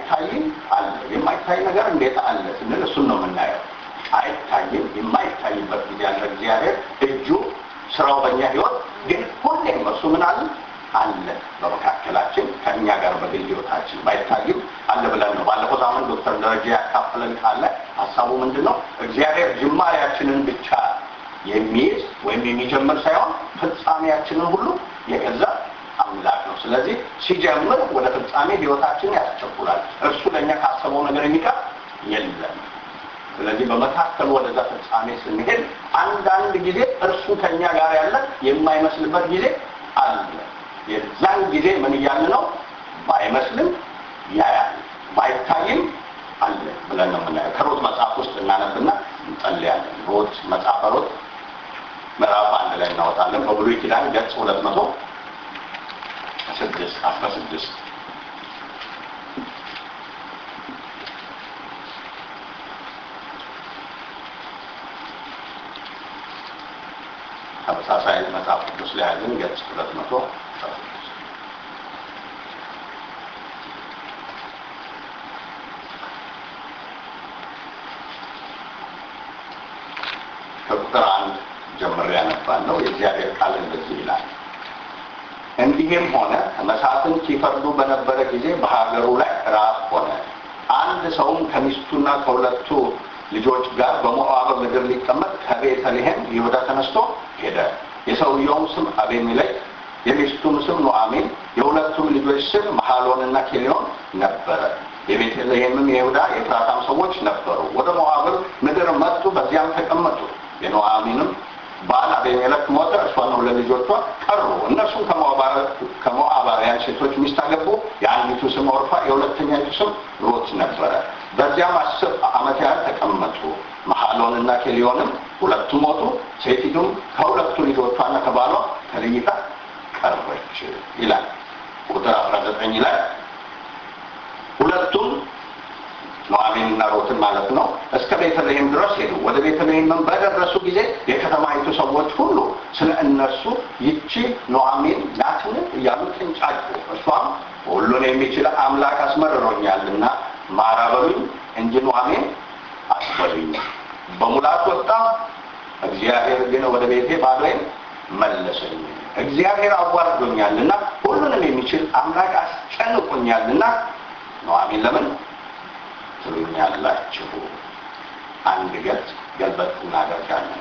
የማይታይ አለ። የማይታይ ነገር እንዴት አለ ስንል እሱን ነው የምናየው። አይታይም የማይታይበት ጊዜ ያለ እግዚአብሔር እጁ ስራው በእኛ ህይወት ግን ሁሌም እሱ ምን አለ በመካከላችን ከእኛ ጋር በግል ህይወታችን ባይታይም አለ ብለን ነው። ባለፈው ሳምንት ዶክተር ደረጃ ያካፈለን ካለ ሐሳቡ ምንድነው? እግዚአብሔር ጅማሬያችንን ብቻ የሚይዝ ወይም የሚጀምር ሳይሆን ፍጻሜያችንን ሁሉ የገዛ አምላክ ነው። ስለዚህ ሲጀምር ወደ ፍጻሜ ህይወታችንን ያስቸኩላል። እርሱ ለኛ ካሰበው ነገር የሚቀር የለም። ስለዚህ በመካከል ወደዛ ፍጻሜ ስንሄድ አንዳንድ ጊዜ እርሱ ከኛ ጋር ያለ የማይመስልበት ጊዜ አለ። የዛን ጊዜ ምን እያለ ነው? ባይመስልም ያያል፣ ባይታይም አለ ብለን ነው የምናየው። ከሩት መጽሐፍ ውስጥ እናነብና እንጸልያለን። ሩት መጽሐፈ ሩት ምዕራፍ 1 ላይ እናወጣለን። በብሉይ ኪዳን ገጽ 216 ተመሳሳይ መጽሐፍ ቅዱስ ላይ ያለን ገጽ 216 ከቁጥር 1 ጀምሬ አነባለሁ። የእግዚአብሔር ቃል እንደዚህ ይላል። እንዲህም ሆነ መሳፍንት ሲፈርዱ በነበረ ጊዜ በሀገሩ ላይ ራብ ሆነ። አንድ ሰውም ከሚስቱና ከሁለቱ ልጆች ጋር በሞዓብ ምድር ሊቀመጥ ከቤተልሔም ይሁዳ ተነስቶ ሄደ። የሰውየውም ስም አቤሜሌክ፣ የሚስቱም ስም ኑዓሚን፣ የሁለቱም ልጆች ስም መሐሎንና ኬሊዮን ነበረ። የቤተልሔምም የይሁዳ የኤፍራታም ሰዎች ነበሩ። ወደ ሞዓብ ምድር መጡ፣ በዚያም ተቀመጡ። የኑዓሚንም ባል አቤሜሌክ ሞተ፣ እርሷና ሁለት ልጆቿ ቀሩ። እነርሱም ከሞዓባውያን ሴቶች ሚስት አገቡ። የአንዲቱ ስም ኦርፋ፣ የሁለተኛይቱ ስም ሩት ነበረ። በዚያም 10 ዓመት ያህል ተቀመጡ። መሐሎንና ኬሊዮንም ሁለቱ ሞቱ። ሴቲቱም ከሁለቱ ልጆቿና ከባሏ ተለይታ ቀረች ይላል። ቁጥር 19 ላይ ሁለቱም ኑዓሚንና ሩትን ማለት ነው እስከ ቤተልሔም ድረስ ሄዱ። ወደ ቤተልሔም በደረሱ ጊዜ የከተማይቱ ሰዎች ሁሉ ስለ እነርሱ ይቺ ኑዓሚን ናትን እያሉ ተንጫጩ። እርሷም ሁሉን የሚችል አምላክ አስመርሮኛልና ማራ በሉኝ እንጂ ኑዓሚን አትበሉኝ። በሙላት ወጣ፣ እግዚአብሔር ግን ወደ ቤቴ ባዶዬን መለሰኝ። እግዚአብሔር አዋርዶኛልና ሁሉንም የሚችል አምላክ አስጨንቆኛልና ኑዓሚን ለምን ትሉኛላችሁ? አንድ ገጽ ገልበጥ እናደርጋለን።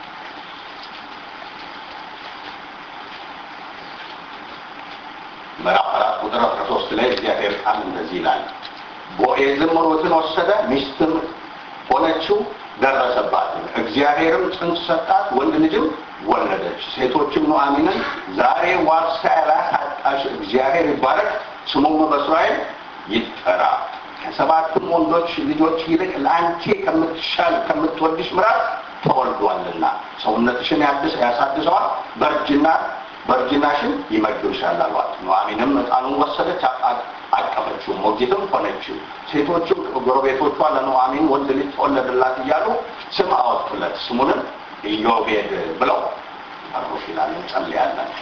ምዕራፍ 4 ቁጥር 13 ላይ እግዚአብሔር ቃል እንደዚህ ይላል። ቦዔዝም ሩትን ወሰደ፣ ሚስትም ሆነችው፣ ደረሰባት። እግዚአብሔርም ጽንስ ሰጣት፣ ወንድ ልጅም ወለደች። ሴቶችም ኑዓሚንን ዛሬ ዋርሳ ያላሳጣሽ እግዚአብሔር ይባረክ፣ ስሙም በእስራኤል ይጠራ። ከሰባቱም ወንዶች ልጆች ይልቅ ለአንቺ ከምትወድሽ ምራት ተወልዷልና ሰውነትሽን ያሳድሰዋል፣ በእርጅናሽን ይመግብሻል አሏት። ኑዓሚንም ዕጣኑን ወሰደች፣ አቀፈችው፣ ሞግዚትም ሆነችው። ሴቶችም ጎረቤቶቿ ለኑዓሚን ወንድ ልጅ ተወለደላት እያሉ ስም አወጡለት። ስሙንም ኢዮቤድ ብለው ጠሩት ይላል። እንጸልያለን።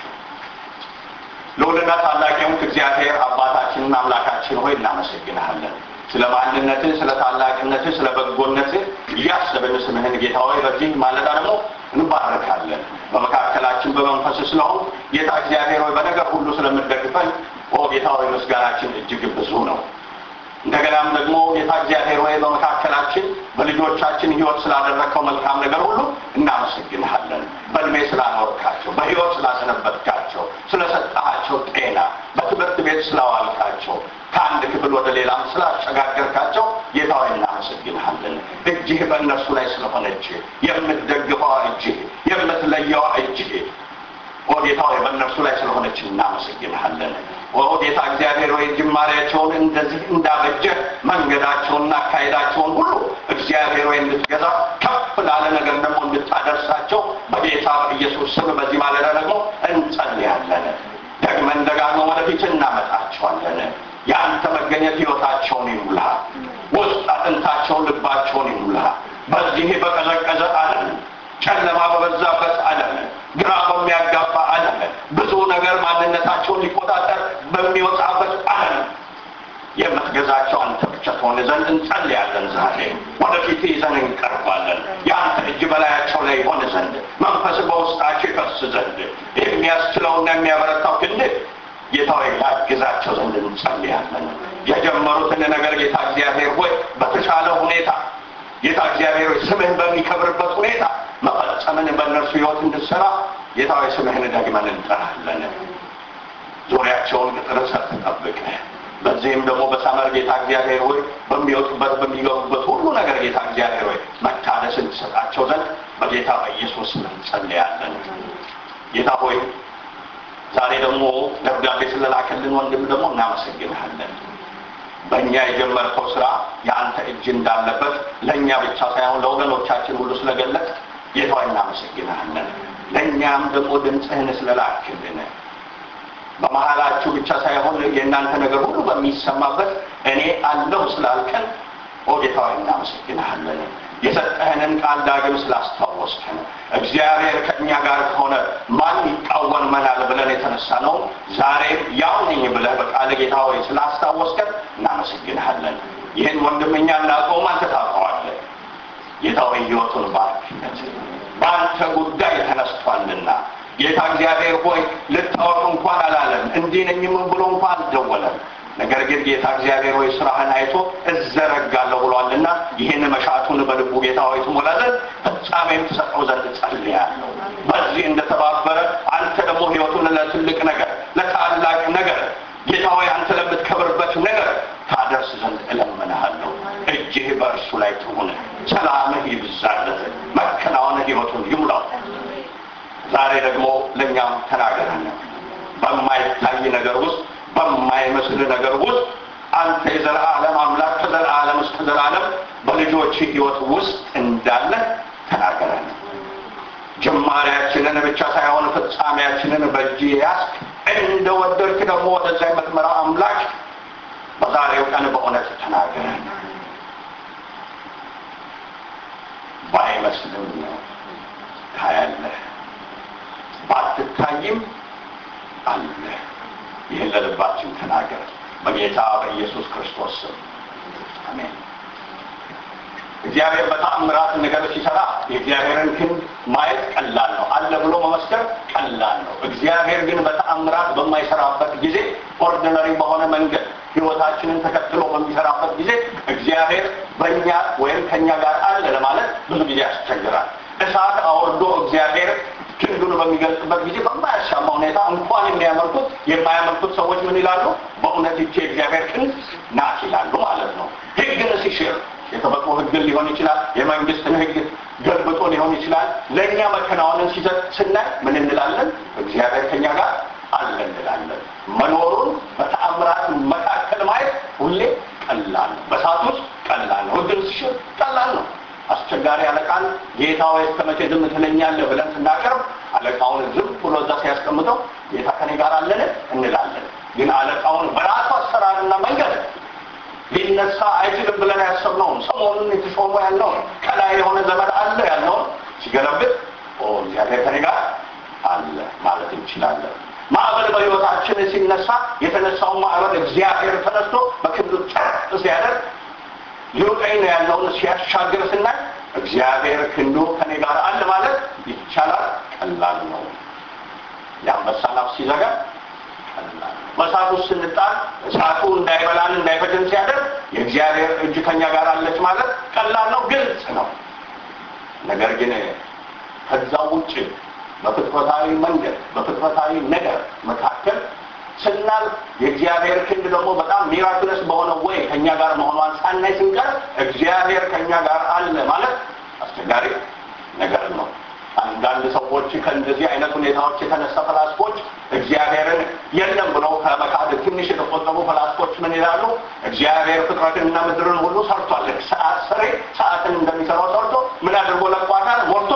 ለወለዳ ታላቅ የሆንክ እግዚአብሔር አባታችንና አምላካችን ሆይ እናመሰግንሃለን። ስለ ማንነትህ፣ ስለ ታላቅነትህ፣ ስለ በጎነትህ እያሰብን ስምህን ጌታ ሆይ በዚህ ማለዳ ደግሞ እንባረካለን። በመካከላችን በመንፈስ ስለሆን ጌታ እግዚአብሔር ሆይ በነገር ሁሉ ስለምትደግፈን ጌታ ሆይ ምስጋናችን እጅግ ብዙ ነው። እንደገናም ደግሞ ጌታ እግዚአብሔር ሆይ በመካከላችን በልጆቻችን ህይወት ስላደረከው መልካም ነገር ሁሉ እናመሰግንሃለን። በእድሜ ስላኖርካቸው፣ በህይወት ስላሰነበትካቸው፣ ስለሰጣቸው ጤና፣ በትምህርት ቤት ስላዋልካቸው፣ ከአንድ ክፍል ወደ ሌላም ስላሸጋገርካቸው ጌታ ሆይ እናመሰግንሃለን። እጅህ በእነርሱ ላይ ስለሆነች የምትደግፈዋ እጅህ፣ የምትለየዋ እጅህ ጌታ ሆይ በእነርሱ ላይ ስለሆነች እናመሰግንሃለን። ጌታ እግዚአብሔር ሆይ ጅማሬያቸውን እንደዚህ እንዳበጀ መንገዳቸውንና አካሄዳቸውን ሁሉ እግዚአብሔር ሆይ እንድትገዛ ከፍ ላለ ነገር ደግሞ እንድታደርሳቸው በጌታ በኢየሱስ ስም በዚህ ማለዳ ደግሞ እንጸልያለን። ደግመን ደጋግመን ወደፊት እናመጣቸዋለን። የአንተ መገኘት ህይወታቸውን ይሙላ፣ ውስጥ አጥንታቸውን ልባቸውን ይሙላ። በዚህ በቀዘቀዘ ዓለም፣ ጨለማ በበዛበት ዓለም፣ ግራ በሚያጋባ ዓለም፣ ብዙ ነገር ማንነታቸውን ሊቆጣጠር በሚወጣበት ዓለም የምትገዛቸው አንተ ብቻ ትሆን ዘንድ እንጸልያለን። ዛሬ ወደፊት ይዘን እንቀርባለን። የአንተ እጅ በላያቸው ላይ ይሆን ዘንድ መንፈስ በውስጣቸው ይፈስ ዘንድ የሚያስችለውና የሚያበረታው ክንድ ጌታ ሆይ ያግዛቸው ዘንድ እንጸልያለን። የጀመሩትን ነገር ጌታ እግዚአብሔር ሆይ በተሻለ ሁኔታ ጌታ እግዚአብሔር ሆይ ስምህ በሚከብርበት ሁኔታ መፈጸምን በእነርሱ ሕይወት እንድትሰራ ጌታ ሆይ ስምህን ደግመን እንጠራለን። ዙሪያቸውን ቅጥር ሰርተህ ጠብቀህ በዚህም ደግሞ በሰመር ጌታ እግዚአብሔር ሆይ በሚወጡበት በሚገቡበት ሁሉ ነገር ጌታ እግዚአብሔር ሆይ መታደስን ትሰጣቸው ዘንድ በጌታ በኢየሱስ ስም እንጸልያለን። ጌታ ሆይ ዛሬ ደግሞ ደብዳቤ ስለላከልን ወንድም ደግሞ እናመሰግንሃለን። በእኛ የጀመርከው ስራ የአንተ እጅ እንዳለበት ለእኛ ብቻ ሳይሆን ለወገኖቻችን ሁሉ ስለገለጥ ጌታ ሆይ እናመሰግንሃለን። ለእኛም ደግሞ ድምፅህን ስለላክልን በመሃላችሁ ብቻ ሳይሆን የእናንተ ነገር ሁሉ በሚሰማበት እኔ አለሁ ስላልከን ጌታ ሆይ እናመሰግንሃለን። የሰጠህንን ቃል ዳግም ስላስታወስከን እግዚአብሔር ከእኛ ጋር ከሆነ ማን ይቃወመናል ብለን የተነሳ ነው። ዛሬም ያው ነኝ ብለህ በቃል ጌታ ሆይ ስላስታወስከን እናመሰግንሃለን። ይህን ወንድምኛ እናውቀውም አንተ ታውቀዋለህ። ጌታ ሆይ ሕይወቱን ባርክለት። በአንተ ጉዳይ ተነስቷልና ጌታ እግዚአብሔር ሆይ ልታወቅ እንኳን አላለም። እንዲህ ነኝም ብሎ እንኳን አልደወለም። ነገር ግን ጌታ እግዚአብሔር ሆይ ስራህን አይቶ እዘረጋለሁ ብሏልና ይህን መሻቱን በልቡ ጌታ ሆይ ትሞላለን፣ ፍጻሜም ትሰጠው ዘንድ ጸልያለሁ። በዚህ እንደተባበረ አንተ ደግሞ ሕይወቱን ለትልቅ ነገር ለታላቅ ነገር ጌታ ሆይ አንተ ለምትከብርበት ነገር ታደርስ ዘንድ እለምንሃለሁ። እጅህ በእርሱ ላይ ትሁን። ሰላምህ ይብዛለት። መከናወንህ ሕይወቱን ይሙላው። ዛሬ ደግሞ ለእኛም ተናገረን። በማይታይ ነገር ውስጥ በማይመስል ነገር ውስጥ አንተ የዘላለም አምላክ ከዘላለም እስከ ዘላለም በልጆች ሕይወት ውስጥ እንዳለ ተናገረን። ጅማሬያችንን ብቻ ሳይሆን ፍጻሜያችንን በእጅ ያዝክ። እንደወደድክ ደግሞ ወደዛ የምትመራ አምላክ በዛሬው ቀን በእውነት ተናገረን። ባይመስልም ታያለህ፣ ባትታይም አለ። ይህን ለልባችን ተናገር በጌታ በኢየሱስ ክርስቶስ ስም አሜን። እግዚአብሔር በተአምራት ነገር ሲሰራ የእግዚአብሔርን ክንድ ማየት ቀላል ነው። አለ ብሎ መመስከር ቀላል ነው። እግዚአብሔር ግን በተአምራት በማይሰራበት ጊዜ ኦርዲነሪ በሆነ መንገድ ሕይወታችንን ተከትሎ በሚሰራበት ጊዜ እግዚአብሔር በእኛ ወይም ከእኛ ጋር አለ ለማለት ብዙ ጊዜ ያስቸግራል። እሳት አውርዶ እግዚአብሔር ክንዱን በሚገልጽበት ጊዜ በማያሻማ ሁኔታ እንኳን የማያመልኩት ሰዎች ምን ይላሉ? በእውነት ይቺ የእግዚአብሔር ክንድ ናት ይላሉ ማለት ነው። ሕግን ሲሽር የተፈጥሮ ሕግን ሊሆን ይችላል፣ የመንግስትን ሕግ ገልብጦ ሊሆን ይችላል። ለእኛ መከናወንን ሲሰጥ ስናይ ምን እንላለን? እግዚአብሔር ከኛ ጋር አለ እንላለን። መኖሩን በተአምራት መካከል ማየት ሁሌ ቀላል ነው። በእሳት ውስጥ ቀላል ነው። ሕግን ሲሽር ቀላል ነው። አስቸጋሪ አለቃን ጌታ ወይ እስከመቼ ዝም ትለኛለህ ብለን ስናቀርብ አለቃውን ዝም ብሎ እዛ ሲያስቀምጠው ጌታ ከኔ ጋር አለን እንላለን። ግን አለቃውን በራሱ አሰራርና መንገድ ሊነሳ አይችልም ብለን ያሰብነውን ሰሞኑን የተሾመ ያለውን ከላይ የሆነ ዘመድ አለ ያለውን ሲገለብጥ እግዚአብሔር ከኔ ጋር አለ ማለት እንችላለን። ማዕበል በሕይወታችን ሲነሳ የተነሳውን ማዕበል እግዚአብሔር ተነስቶ በክንዱ ጸጥ ሲያደርግ ሊውጠኝ ነው ያለውን ሲያሻገር ስናይ እግዚአብሔር ክንዱ ከኔ ጋር አለ ማለት ይቻላል። ቀላል ነው። የአንበሳን አፍ ሲዘጋ ቀላል ነው። በእሳቱ ስንጣል እሳቱ እንዳይበላን እንዳይፈጀን ሲያደርግ የእግዚአብሔር እጅ ከኛ ጋር አለች ማለት ቀላል ነው፣ ግልጽ ነው። ነገር ግን ከዛው ውጭ በፍጥረታዊ መንገድ በፍጥረታዊ ነገር መካከል ስናልፍ የእግዚአብሔር ክንድ ደግሞ በጣም ሚራክለስ በሆነ ወይ ከኛ ጋር መሆኗን ሳናይ ስንቀር እግዚአብሔር ከኛ ጋር አለ ማለት አስቸጋሪ ነገር ነው። አንዳንድ ሰዎች ከእንደዚህ አይነት ሁኔታዎች የተነሳ ፈላስፎች እግዚአብሔርን የለም ብለው ከመካድ ትንሽ የተቆጠቡ ፈላስፎች ምን ይላሉ? እግዚአብሔር ፍጥረትንና ምድርን ሁሉ ሰርቷል። ሰዓትን እንደሚሰራው ሰርቶ ምን አድርጎ ለቋታል? ሞልቶ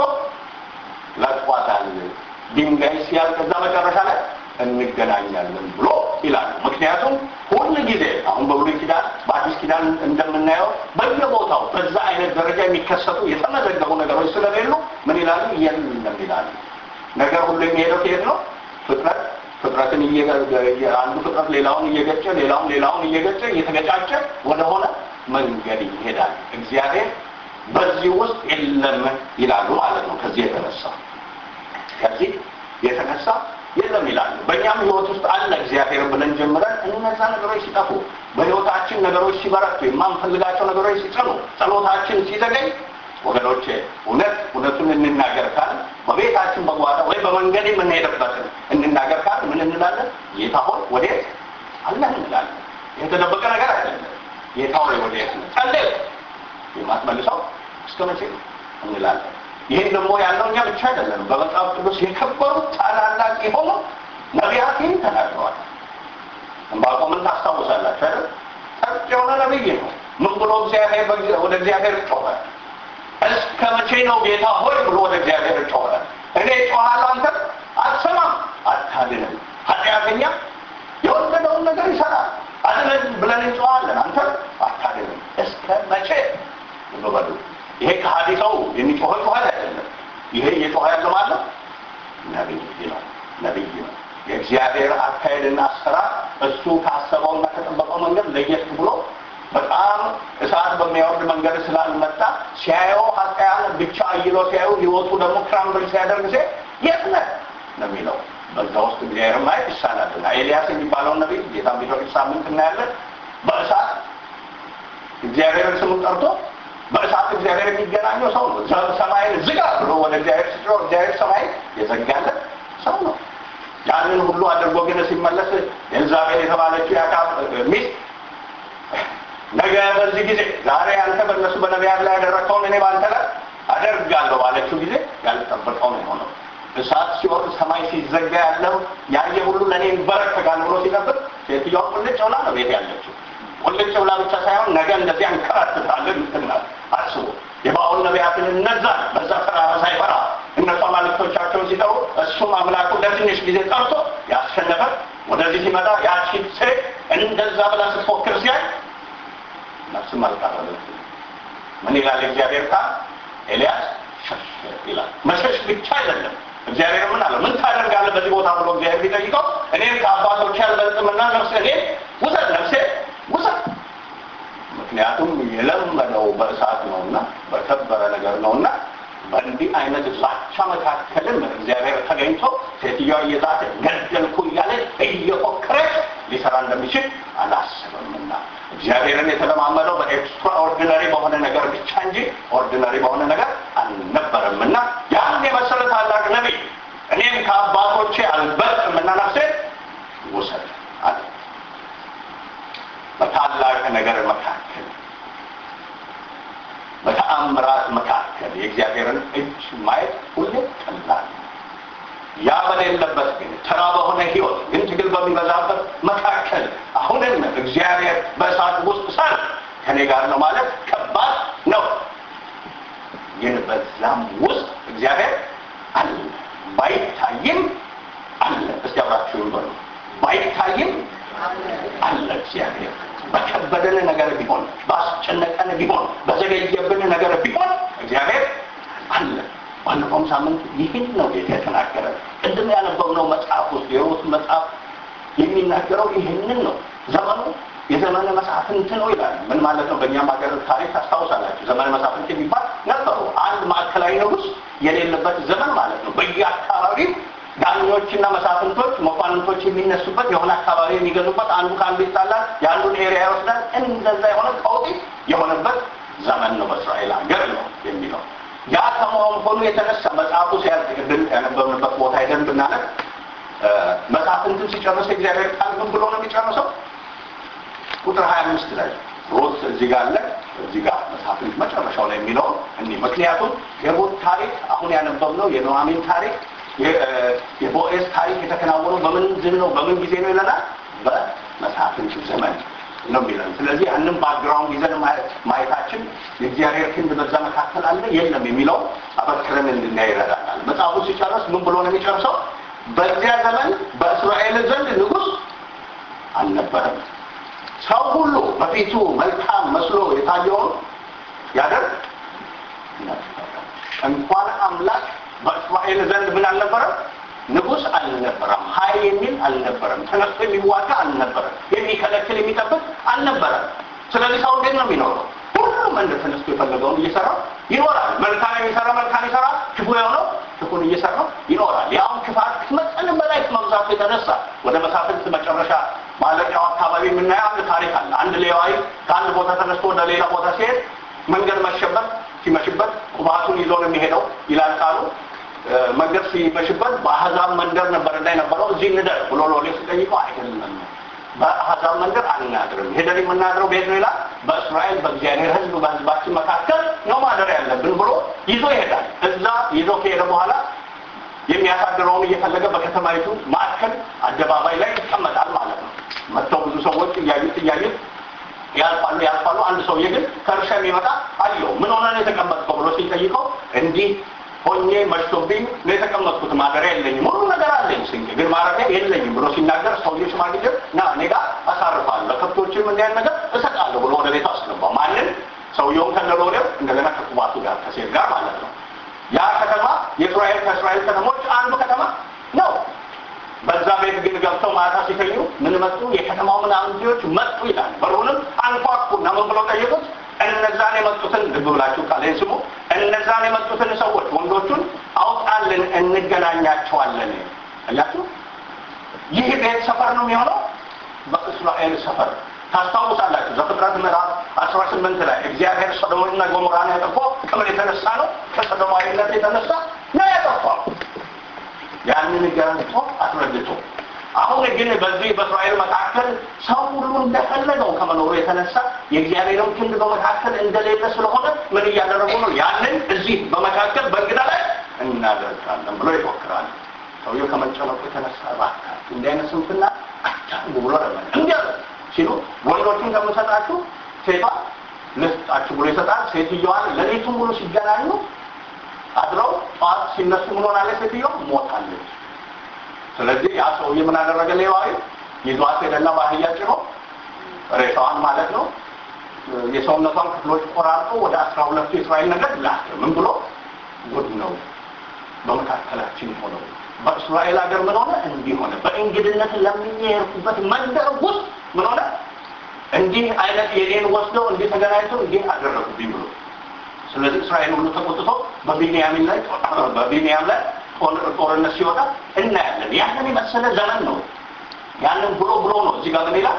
ለቋታል። ድንጋይ ሲያልቅ እዛ መጨረሻ ላይ እንገናኛለን ብሎ ይላሉ። ምክንያቱም ሁሉ ጊዜ አሁን በብሉይ ኪዳን በአዲስ ኪዳን እንደምናየው በየቦታው በዛ አይነት ደረጃ የሚከሰቱ የተመዘገቡ ነገሮች ስለሌሉ ምን ይላሉ? የለም ይላሉ። ነገር ሁሉ የሚሄደው ከየት ነው? ፍጥረት ፍጥረትን አንዱ ፍጥረት ሌላውን እየገጨ ሌላውን እየገጨ እየተገጫጨ ወደሆነ መንገድ ይሄዳል። እግዚአብሔር በዚህ ውስጥ የለም ይላሉ ማለት ነው። ከዚህ የተነሳ የለም ይላሉ። በእኛም ህይወት ውስጥ አለ እግዚአብሔር ብለን ጀምረን እነዛ ነገሮች ሲጠፉ፣ በህይወታችን ነገሮች ሲበረቱ፣ የማንፈልጋቸው ነገሮች ሲጸኑ፣ ጸሎታችን ሲዘገይ ወገኖቼ እውነቱን እንናገር ካልን በቤታችን በጓዳ ወይ በመንገድ የምንሄድበትን እንናገር ካልን ምን እንላለን? ጌታ ሆይ ወዴት አለህ እንላለን። የተደበቀ ነገር አይደለም። ጌታ ሆይ ወዴት ነህ? ጸልይ የማትመልሰው እስከ መቼ እንላለን። ይሄን ደግሞ ያለው እኛ ብቻ አይደለም። በመጽሐፍ ቅዱስ የከበሩ ታላላቅ የሆኑ ነቢያት ተናግረዋል። ዕንባቆምን ታስታውሳላችሁ አይደል? ጠጥ የሆነ ነብይ ነው። ምን ብሎ ወደ እግዚአብሔር ጮኸ? እስከ መቼ ነው ጌታ ሆይ ብሎ ወደ እግዚአብሔር ጮኸ። እኔ ጮኻለሁ፣ አንተ አትሰማም፣ አታድንም። ኃጢአተኛ የወደደውን ነገር ይሰራል፣ አድነን ብለን እንጮኻለን፣ አንተ አታድንም። እስከ መቼ በሉ። ይሄ ከሃዲ ሰው የሚጮኸው ጮኸት አይደለም። ይሄ እየጮኸ ያለው ማለት ነብይ ነው። የእግዚአብሔር አካሄድና አሰራር እሱ ካሰበውና ከጠበቀው መንገድ ለየት ብሎ በጣም እሳት በሚያወርድ መንገድ ስላልመጣ ሲያየው ኃጢአን ብቻ አይሎ ሲያየው ህይወቱ ደግሞ ክራምብል ሲያደርግ የት ነህ ነው የሚለው። በዛ ውስጥ እግዚአብሔር ማየት ይሳናልና ኤልያስ የሚባለው ነብይ ጌታ ቢፈቅድ ሳምንት እናያለን። በእሳት እግዚአብሔርን ስሙን ጠርቶ በእሳት እግዚአብሔር የሚገናኘው ሰው ነው። ሰማይን ዝጋ ብሎ ወደ እግዚአብሔር ሲጮህ እግዚአብሔር ሰማይን የዘጋለት ሰው ነው። ያንን ሁሉ አድርጎ ግን ሲመለስ ኤልዛቤል የተባለችው የአካብ ሚስት ነገ በዚህ ጊዜ ዛሬ አንተ በእነሱ በነቢያት ላይ ያደረከውን እኔ ባንተ ላይ አደርጋለሁ ባለችው ጊዜ ያልጠበቀው ነው የሆነው። እሳት ሲወርድ ሰማይ ሲዘጋ ያለው ያየ ሁሉ ለእኔ ይበረከካል ብሎ ሲጠብቅ ሴትዮዋ ቁልጭ ብላ ነው ቤት ያለችው። ቁልጭ ብላ ብቻ ሳይሆን ነገ እንደዚህ አንከራትታለን ምትናል። አስቡ የባኦል ነቢያትን እነዛን በዛ ተራራ ሳይፈራ እነሱ አማልክቶቻቸውን ሲጠሩ እሱም አምላኩ ለትንሽ ጊዜ ጠርቶ ያሸነፈ ወደዚህ ሲመጣ ያቺ ሴት እንደዛ ብላ ስትፎክር ሲያይ ነፍስም አልቀረበች። ምን ይላል እግዚአብሔር ቃል? ኤልያስ ሸሽ ይላል። መሸሽ ብቻ አይደለም። እግዚአብሔር ምን አለ? ምን ታደርጋለህ በዚህ ቦታ ብሎ እግዚአብሔር ቢጠይቀው እኔም ከአባቶቼ አልበልጥምና ነፍሴ ውሰድ፣ ነፍሴ ውሰድ። ምክንያቱም የለመደው በእሳት ነውና በከበረ ነገር ነውና በእንዲህ አይነት ዛቻ መካከልም እግዚአብሔር ተገኝቶ ሴትዮዋ እየዛተ ገደልኩ እያለ እየፎከረች ሊሰራ እንደሚችል አላሰበምና እግዚአብሔርን የተለማመደው በኤክስትራኦርዲነሪ በሆነ ነገር ብቻ እንጂ ኦርዲነሪ በሆነ ነገር አልነበረምና ያን የመሰለ ታላቅ ነቢይ እኔም ከአባቶቼ አልበልጥምና ነፍሴ ውሰድ አለ። በታላቅ ነገር መካከል በተአምራት መካከል የእግዚአብሔርን እጅ ማየት ሁሌ ቀላል። ያ በሌለበት ግን ተራ በሆነ ህይወት ግን ትግል በሚበዛበት መካከል አሁንም እግዚአብሔር በእሳት ውስጥ ሳል ከኔ ጋር ነው ማለት ከባድ ነው። ግን በዛም ውስጥ እግዚአብሔር አለ፣ ባይታይም አለ። እስቲ አብራችሁን በሉ። ባይታይም አለ እግዚአብሔር። በከበደን ነገር ቢሆን፣ ባስጨነቀን ቢሆን፣ በዘገየብን ነገር ቢሆን እግዚአብሔር አለ። ባለፈው ሳምንት ይህን ነው የተናገረ። ቅድም ያነበብነው መጽሐፍ ውስጥ የሩት መጽሐፍ የሚናገረው ይህንን ነው። ዘመኑ የዘመነ መሳፍንት ነው ይላል። ምን ማለት ነው? በእኛም ሀገር ታሪክ ታስታውሳላችሁ። ዘመነ መሳፍንት የሚባል ነበሩ። አንድ ማዕከላዊ ንጉስ የሌለበት ዘመን ማለት ነው። በየአካባቢው ዳኞችና መሳፍንቶች መኳንንቶች የሚነሱበት የሆነ አካባቢ የሚገዙበት፣ አንዱ ከአንዱ ይጣላል፣ የአንዱን ኤሪያ ይወስዳል። እንደዛ የሆነ ቀውጢ የሆነበት ዘመን ነው በእስራኤል ሀገር ነው የሚለው። ያ ከመሆኑ የተነሳ መጽሐፉ ሲያልቅ ቅድም ያነበብንበት ቦታ ሄደን ብናነብ መሳፍንትን ሲጨርስ እግዚአብሔር ቃል ምን ብሎ ነው የሚጨርሰው? ቁጥር 25 ላይ ሩት እዚህ ጋር አለ፣ እዚህ ጋር መሳፍንት መጨረሻው ላይ የሚለው እንዲህ። ምክንያቱም የሩት ታሪክ አሁን ያነበብነው የኑኃሚን ታሪክ የቦዔዝ ታሪክ የተከናወነው በምንድን ነው? በምን ጊዜ ነው ይለናል? በመሳፍንት ዘመን ነው የሚለው። ስለዚህ ያንን ባክግራውንድ ይዘን ማየታችን የእግዚአብሔር ክንድ በዛ መካከል አለ የለም የሚለው አበክረን እንድናይ ይረዳናል። መጽሐፉ ሲጨርስ ምን ብሎ ነው የሚጨርሰው? በዚያ ዘመን በእስራኤል ዘንድ ንጉስ አልነበረም። ሰው ሁሉ በፊቱ መልካም መስሎ የታየውን ያደርግ ነበር። እንኳን አምላክ በእስራኤል ዘንድ ምን አልነበረም? ንጉስ አልነበረም ኃይል የሚል አልነበረም ተነስቶ የሚዋጋ አልነበረም የሚከለክል የሚጠብቅ አልነበረም ስለዚህ ሰው እንዴት ነው የሚኖረው ሁሉም እንደ ተነስቶ የፈለገውን እየሰራ ይኖራል መልካም የሚሰራ መልካም ይሰራል ክፉ የሆነው ክፉን እየሰራ ይኖራል ያው ክፋት ከመጠን በላይ ከመብዛቱ የተነሳ ወደ መሳፍንት መጨረሻ ማለቂያው አካባቢ የምናየው አንድ ታሪክ አለ አንድ ሌዋይ ከአንድ ቦታ ተነስቶ ወደ ሌላ ቦታ ሲሄድ መንገድ ሲመሽበት ቁባቱን ይዞ ነው የሚሄደው ይላል ቃሉ መንገድ ሲመሽበት በአሕዛብ መንደር ነበር እንዳይነበረው እዚህ እንደር ብሎ ሎሌው ሲጠይቀው አይደለም በአሕዛብ መንደር አልናድርም ሄደን የምናድረው ቤት ነው ይላል በእስራኤል በእግዚአብሔር ሕዝብ በሕዝባችን መካከል ነው ማደር ያለብን ብሎ ይዞ ይሄዳል እዛ ይዞ ከሄደ በኋላ የሚያሳድረውን እየፈለገ በከተማይቱ ማዕከል አደባባይ ላይ ይቀመጣል ማለት ነው መጥተው ብዙ ሰዎች እያዩት ያልፋሉ አንድ ሰውዬ ግን ከእርሻ የሚመጣ አየው ምን ሆነ ነው የተቀመጥከው ብሎ ሲጠይቀው እንዲህ ሆኜ መሽቶብኝ ነው የተቀመጥኩት ማደሪያ የለኝም ሁሉ ነገር አለኝ ስንቅ ግን ማረፊያ የለኝም ብሎ ሲናገር ሰውዬው ሽማግሌ ና እኔ ጋር አሳርፋለሁ ለከብቶችም እንዲያን ነገር እሰጣለሁ ብሎ ወደ ቤቱ አስገባው ማንን ሰውየውን ከነሎሌው እንደገና ከቁባቱ ጋር ከሴት ጋር ማለት ነው ያ ከተማ ከእስራኤል ከተሞች አንዱ ከተማ ነው በዛ ቤት ግን ገብተው ማታ ሲተኙ ምን መጡ የከተማው ምናምንቴዎች መጡ ይላል በሩንም አንኳኩና ምን ብለው ጠየቁት እነዛን የመጡትን ልብ ብላችሁ ቃሌን ስሙ እነዛን የመጡትን ሰዎች ወንዶቹን አውጣልን እንገናኛቸዋለን አያችሁ ይህ ቤት ሰፈር ነው የሚሆነው በእስራኤል ሰፈር ታስታውሳላችሁ ዘፍጥረት ምዕራፍ 18 ላይ እግዚአብሔር ሶዶምና ጎሞራን ያጠፋው ከምን የተነሳ ነው ከሶዶማዊነት የተነሳ ነው ያጠፋው ያንን ገርቶ አስረድቶ አሁን ግን በዚህ በእስራኤል መካከል ሰው ሁሉ እንደፈለገው ከመኖሩ የተነሳ የእግዚአብሔርን ክንድ በመካከል እንደሌለ ስለሆነ ምን እያደረጉ ነው ያንን እዚህ በመካከል በእንግዳ ላይ እናደርጋለን ብሎ ይፎክራል ሰውየው ከመጨነቁ የተነሳ ባካ እንዲህ አይነት ስንፍና አታንጉ ብሎ ለምን እንዲያለ ሲሉ ወንዶችን ከምሰጣችሁ ሴቷ ልስጣችሁ ብሎ ይሰጣል ሴትዮዋን ለሌቱን ሙሉ ሲገናኙ አድረው ጧት ሲነሱ ምን ሆናለች ሴትዮዋ ሞታለች ስለዚህ ያ ሰውዬ ምን አደረገ ሌዋይ ይዟት ሄደና ባህያ ጭኖ ሬሳዋን ማለት ነው የሰውነቷን ክፍሎች ቆራርጦ ወደ 12 የእስራኤል ነገድ ላከ ምን ብሎ ጉድ ነው በመካከላችን ሆነው በእስራኤል ሀገር ምን ሆነ እንዲህ ሆነ በእንግድነት ለሚሄድበት መንደር ውስጥ ምን ሆነ እንዲህ አይነት የኔን ወስደው እንዲህ ተገናኝተው እንዲህ አደረጉብኝ ብሎ ስለዚህ እስራኤል ሁሉ ተቆጥቶ በቢንያም ላይ ጦርነት ሲወጣ እናያለን ያንን የመሰለ ዘመን ነው ያንን ብሎ ነው እዚህ ጋር ምን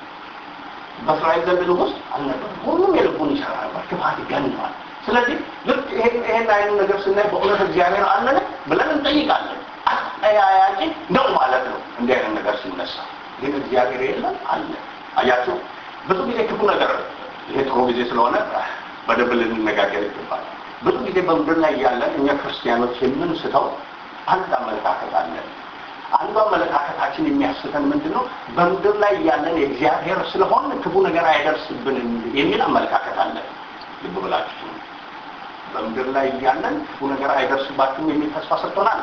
በእስራኤል ዘንድ ንጉስ አልነበረም ሁሉም የልቡን ይሰራ ነበር ክፋት ይገንዋል ስለዚህ ልክ ይሄን አይነት ነገር ስናይ በእውነት እግዚአብሔር አለን ብለን እንጠይቃለን አያያቂ ነው ማለት ነው እንዲህ አይነት ነገር ሲነሳ ግን እግዚአብሔር የለም አለ አያችሁ ብዙ ጊዜ ክፉ ነገር ይሄ ጥሩ ጊዜ ስለሆነ በደንብ ልንነጋገር ይገባል ብዙ ጊዜ በምድር ላይ ያለን እኛ ክርስቲያኖች የምንስተው አንድ አመለካከት አለ አንዱ አመለካከታችን የሚያስተን ምንድነው በምድር ላይ ያለን የእግዚአብሔር ስለሆነ ክፉ ነገር አይደርስብንም የሚል አመለካከት አለ ልብ ብላችሁ በምድር ላይ ያለን ክፉ ነገር አይደርስባችሁም የሚል ተስፋ ሰጥቶናል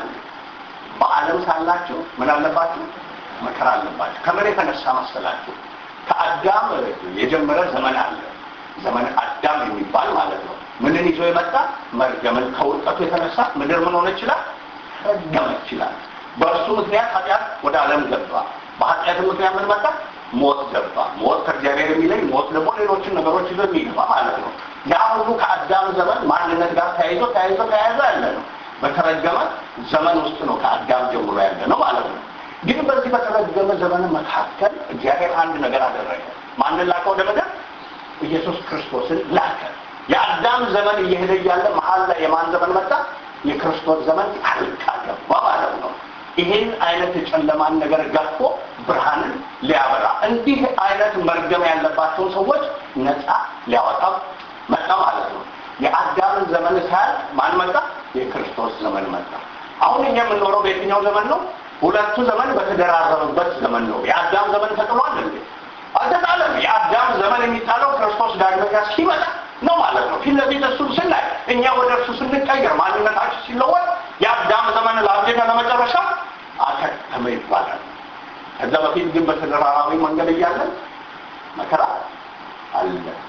በዓለም ሳላችሁ ምን አለባችሁ መከራ አለባችሁ ከመሬት የተነሳ መሰላችሁ ከአዳም የጀመረ ዘመን አለ ዘመን አዳም የሚባል ማለት ነው ምንን ይዞ የመጣ መርገምን ከውድቀቱ የተነሳ ምድር ምን ሆነ ይችላል ረገመች ይችላል በእርሱ ምክንያት ኃጢአት ወደ ዓለም ገባ በኃጢአት ምክንያት ምን መጣ ሞት ገባ ሞት ከእግዚአብሔር የሚለይ ሞት ደግሞ ሌሎችን ነገሮች ይዞ የሚገባ ማለት ነው ያ ሁሉ ከአዳም ዘመን ማንነት ጋር ተያይዞ ያለ ነው በተረገመ ዘመን ውስጥ ነው ከአዳም ጀምሮ ያለ ነው ማለት ነው ግን በዚህ በተረገመ ዘመን መካከል እግዚአብሔር አንድ ነገር አደረገ ማንን ላከ ወደ ምድር ኢየሱስ ክርስቶስን ላከ የአዳም ዘመን እየሄደ ያለ መሃል ላይ የማን ዘመን መጣ የክርስቶስ ዘመን ጣልቃ ገባ ማለት ነው ይሄን አይነት ጨለማን ነገር ገፎ ብርሃንን ሊያበራ እንዲህ አይነት መርገም ያለባቸው ሰዎች ነፃ ሊያወጣ መጣ ማለት ነው የአዳም ዘመን ሳይል ማን መጣ የክርስቶስ ዘመን መጣ አሁን እኛ የምንኖረው በየትኛው ዘመን ነው ሁለቱ ዘመን በተደራረበበት ዘመን ነው የአዳም ዘመን ተጥሏል እንዴ አልተጣለም የአዳም ዘመን የሚጣለው ክርስቶስ ዳግመኛ ሲመጣ ነው ማለት ነው ፊት ለፊት እሱን ስናይ እኛ ወደ እርሱ ስንቀየር ማንነታችን ሲለወጥ የአዳም ዘመን ለአንዴና ለመጨረሻ አከተመ ይባላል ከዛ በፊት ግን በተደራራቢ መንገድ እያለን መከራ አለ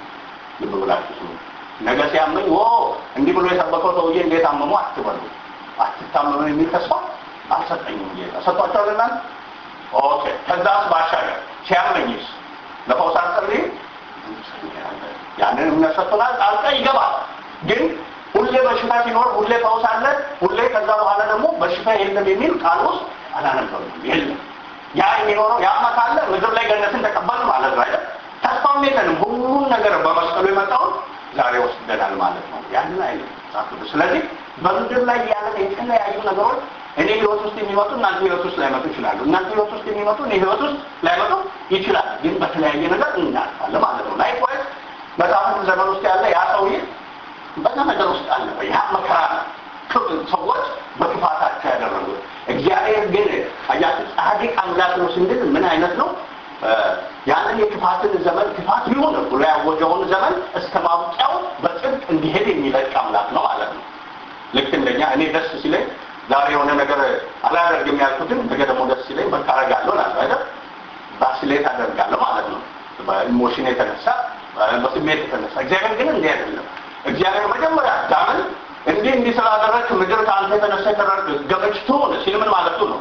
ልብ ብላችሁ ነገ ሲያመኝ እንዲህ ብሎ የሰበከው ሰውዬ እንዴት አመሙ አትበሉ አትታመሙ የሚል ተስፋ አልሰጠኝም ጌታ ሰጥቷቸዋልና ኦኬ ከዛስ ባሻገር ሲያመኝስ ለፈውስ አልጸልይም ያንን እምነቱናል ጣልቃ ይገባል ግን ሁሌ በሽታ ሲኖር ሁሌ ፈውስ አለ ሁሌ ከዛ በኋላ ደግሞ በሽታ የለም የሚል ቃል ውስጥ አላነበብም የለም ያ የሚኖረው ያማ ካለ ምድር ላይ ገነትን ተቀበል ማለት ነው አይደል ተስፋም የለንም ሁሉን ነገር በመስቀሉ የመጣው ዛሬ ወስደናል ማለት ነው ያንን አይደል ታውቁት ስለዚህ በምድር ላይ ያለ የተለያዩ ነገሮች እኔ ህይወት ውስጥ የሚመጡ እናንተ ህይወት ውስጥ ላይመጡ ይችላሉ እናንተ ህይወት ውስጥ የሚመጡ እኔ ህይወት ውስጥ ላይመጡ ይችላል ግን በተለያየ ነገር እናልፋለን ማለት ነው ላይክዋይዝ በዛፍ ዘመን ውስጥ ያለ ያ ሰውዬ በዛ ነገር ውስጥ አለ ያ መከራ ሰዎች በክፋታቸው ያደረጉት እግዚአብሔር ግን አያችሁ ጻድቅ አምላክ ነው ስንል ምን አይነት ነው ያንን የክፋትን ዘመን ክፋት ቢሆን ብሎ ያወጀውን ዘመን እስከ ማብቂያው በጽድቅ እንዲሄድ የሚለቅ አምላክ ነው ማለት ነው ልክ እንደኛ እኔ ደስ ሲለኝ ዛሬ የሆነ ነገር አላደርግም ያልኩትን ነገ ደግሞ ደስ ሲለኝ በቃ አደርጋለሁ ማለት አይደል ባስሌት አደርጋለሁ ማለት ነው በኢሞሽን የተነሳ በስሜት የተነሳ እግዚአብሔር ግን እንዲህ አይደለም እግዚአብሔር መጀመሪያ አዳምን እንዲህ ስላደረግክ ምድር ከአንተ የተነሳ ገመችቶ ነው ሲል ምን ማለቱ ነው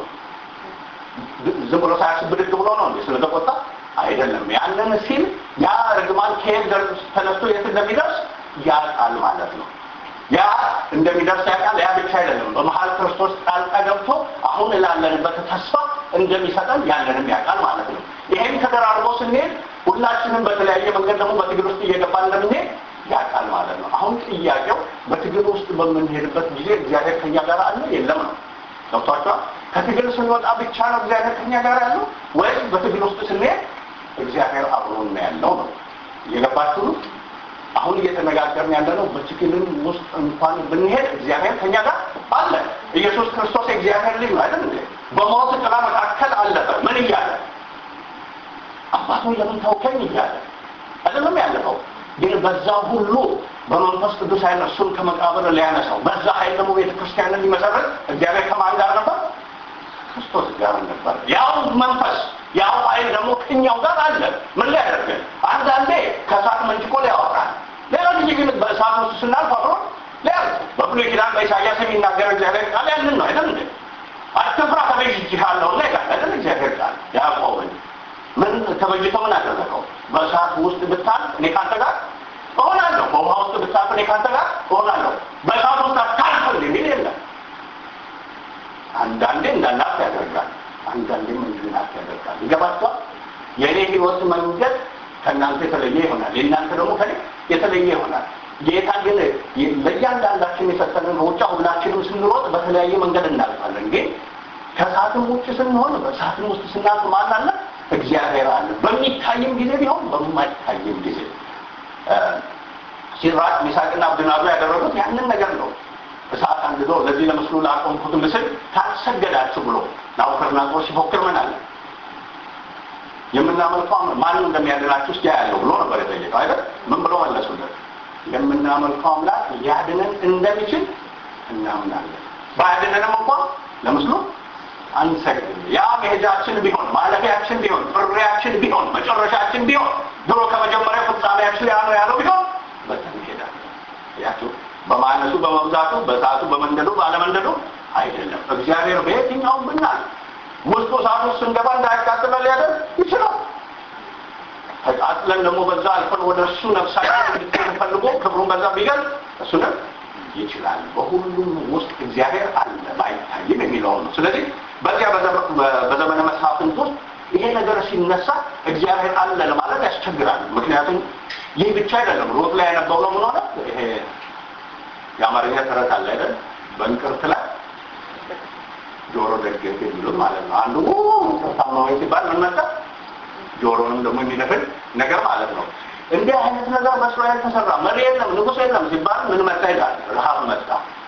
ዝም ብሎ ሳያስብ ብድግ ብሎ ነው እንዴ ስለተቆጣ አይደለም ያንን ሲል ያ ርግማን ከየት ተነስቶ የት እንደሚደርስ ያውቃል ማለት ነው ያ እንደሚደርስ ያውቃል ያ ብቻ አይደለም በመሃል ክርስቶስ ጣልቃ ገብቶ አሁን ላለንበት ተስፋ እንደሚሰጠን ያንንም ያውቃል ማለት ነው ይሄን ተደራርቦ ስንሄድ ሁላችንም በተለያየ መንገድ ደግሞ በትግል ውስጥ እየገባን እንደምንሄድ ያውቃል ማለት ነው አሁን ጥያቄው በትግል ውስጥ በምንሄድበት ጊዜ እግዚአብሔር ከኛ ጋር አለ የለም ነው ገብቷችኋል ከትግል ስንወጣ ብቻ ነው እግዚአብሔር ከኛ ጋር ያለው ወይስ በትግል ውስጥ ስንሄድ እግዚአብሔር አብሮን ነው ያለው ነው የገባችሁ አሁን እየተነጋገርን ያለነው በትግልም ውስጥ እንኳን ብንሄድ እግዚአብሔር ከኛ ጋር አለ ኢየሱስ ክርስቶስ እግዚአብሔር ልጅ ነው አይደል በሞት ጥላ መካከል አለፈ ምን ይያለ አባቱ ለምን ተውከኝ ይያለ አይደለም ያለፈው ግን በዛ ሁሉ በመንፈስ ቅዱስ ኃይል እሱን ከመቃብር ሊያነሳው በዛ ኃይል ደግሞ ቤተክርስቲያንን ሊመሰረት እግዚአብሔር ከማን ጋር ነበር ክርስቶስ ጋር ነበር ያው መንፈስ ያው ኃይል ደግሞ ከኛው ጋር አለ ምን ሊያደርገን አንዳንዴ ከሳት መንጭቆ ሊያወጣን ሌላ ጊዜ ግን በእሳት ውስጥ ስናልፍ አብሮ ሊያልፍ በብሉይ ኪዳን በኢሳይያስ የሚናገር እግዚአብሔር ቃል ያንን ነው አይደል አትፍራ ተቤዥቼሃለሁ ይላል አይደል እግዚአብሔር ቃል ያዕቆብን ምን ተበጅቶ ምን አደረገው በእሳት ውስጥ ብታልፍ እኔ ካንተ ጋር እሆናለሁ በውሃ ውስጥ ብታልፍ እኔ ካንተ ጋር እሆናለሁ በእሳት ውስጥ አታልፍ የሚል የለም አንዳንዴ እንዳናፍ ያደርጋል አንዳንዴም እንድናፍ ያደርጋል ይገባችኋል የኔ ህይወት መንገድ ከእናንተ የተለየ ይሆናል የእናንተ ደግሞ ከኔ የተለየ ይሆናል ጌታ ግን ለእያንዳንዳችን የሰጠንን ሩጫ ሁላችንም ስንሮጥ በተለያየ መንገድ እናልፋለን ግን ከእሳትም ውጭ ስንሆን በእሳትም ውስጥ ስናልፍ ማን አለ እግዚአብሔር አለ በሚታይም ጊዜ ቢሆን በማይታይም ጊዜ ሲራክ ሚሳቅና አብደናጎ ያደረጉት ያንን ነገር ነው እሳት አንድዶ ለዚህ ለምስሉ ላቆምኩት ምስል ታሰገዳችሁ ብሎ ናቡከደነፆር ሲፎክር ምን አለ የምናመልከው ማን እንደሚያድናችሁ እስኪ ያለው ብሎ ነበር የጠየቀው አይደል ምን ብሎ መለሱለት የምናመልከው አምላክ ያድነን እንደሚችል እናምናለን ባያድነንም እንኳን ለምስሉ አንሰግድም ያ መሄጃችን ቢሆን ማለፊያችን ቢሆን ፍሬያችን ቢሆን መጨረሻችን ቢሆን ድሮ ከመጀመሪያው ፍጻሜያችን ያ ነው ያለው ቢሆን በተን ሄዳለን ያቱ በማነሱ በመብዛቱ በሰዓቱ በመንደዱ ባለመንደዱ አይደለም እግዚአብሔር በየትኛው ብናል ውስጡ ሰዓቱ ስንገባ እንዳያቃጥለን ሊያደርግ ይችላል ተቃጥለን ደግሞ በዛ አልፈን ወደ እሱ ነፍሳችን እንድትፈልጉ ክብሩን በዛ ቢገልጽ እሱ ነው ይችላል በሁሉም ውስጥ እግዚአብሔር አለ ባይታይም የሚለው ነው ስለዚህ በዚያ በዘመነ መሳፍንት ውስጥ ይሄ ነገር ሲነሳ እግዚአብሔር አለ ለማለት ያስቸግራል ምክንያቱም ይህ ብቻ አይደለም ሩት ላይ ያነበው ነው ምን ሆነ ይሄ የአማርኛ ተረት አለ አይደል በእንቅርት ላይ ጆሮ ደግፍ የሚሉት ማለት ነው አንዱ ታማው ሲባል ምን መጣ ጆሮንም ደግሞ የሚደፍን ነገር ማለት ነው እንደ አይነት ነገር በእስራኤል ተሰራ መሪ የለም ንጉስ የለም ሲባል ምን መጣ ይላል ረሃብ መጣ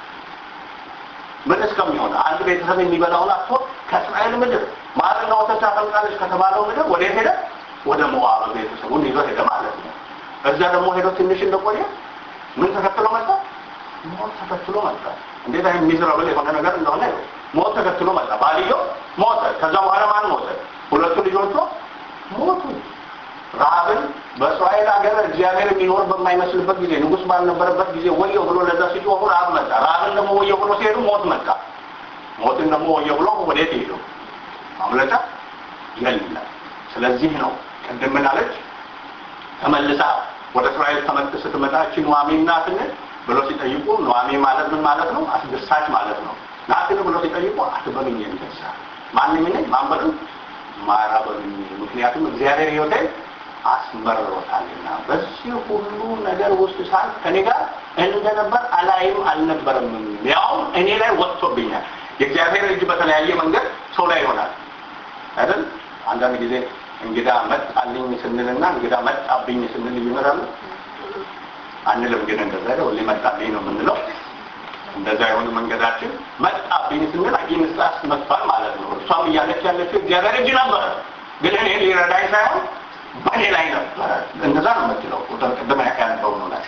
ምን እስከሚሆን አንድ ቤተሰብ የሚበላውን አጥቶ ከእስራኤል ምድር ማርና ወተት ታፈልቃለች ከተባለው ምድር ወደ ሄደ ወደ ሞዓብ ቤተሰቡን ይዞ ሄደ ማለት ነው እዛ ደግሞ ሄዶ ትንሽ እንደቆየ ምን ተከትሎ መጣ ሞት ተከትሎ መጣ እንዴት አይነት ሚዝራብል የሆነ ነገር እንደሆነ ሞት ተከትሎ መጣ ባልየው ሞተ ከዛ በኋላ ማን ሞተ ሁለቱ ልጆቹ ሞቱ ረሃብን በእስራኤል ሀገር እግዚአብሔር የሚኖር በማይመስልበት ጊዜ ንጉስ ባልነበረበት ጊዜ ወየው ብሎ ለዛ ሲጮሁ ረሃብ መጣ ረሃብን ደግሞ ወየው ብሎ ሲሄዱ ሞት መጣ ሞትን ደግሞ ወየብሎ ወዴት ሄዱ? ማምለጫ የለም። ስለዚህ ነው ቅድም ምን አለች? ተመልሳ ወደ እስራኤል ተመልሳ ስትመጣ ኑኃሚን ናትን ብሎ ሲጠይቁ ኑኃሚን ማለት ምን ማለት ነው? አስደሳች ማለት ነው። ናትን ብሎ ሲጠይቁ አትበሉኝ እንደዛ ማንንም ማንበሩን ማራበሉኝ፣ ምክንያቱም እግዚአብሔር ሕይወቴን አስመርሮታልና በዚህ ሁሉ ነገር ውስጥ ሳል ከኔ ጋር እንደነበር አላይም አልነበረም፣ ያው እኔ ላይ ወጥቶብኛል። የእግዚአብሔር እጅ በተለያየ መንገድ ሰው ላይ ይሆናል አይደል? አንዳንድ ጊዜ እንግዳ መጣልኝ ስንልና እንግዳ መጣብኝ ስንል ይመራሉ አንልም። ግን እንደዛ ነው ሊመጣልኝ ነው የምንለው። እንደዛ የሆነ መንገዳችን መጣብኝ ስንል አጊንስላስ መጥቷል ማለት ነው። እሷም እያለች ያለችው እግዚአብሔር እጅ ነበር፣ ግን እኔ ሊረዳኝ ሳይሆን በእኔ ላይ ነበር። እንደዛ ነው የምትለው። ቁጥር ቅድም ያነበው ነው ላይ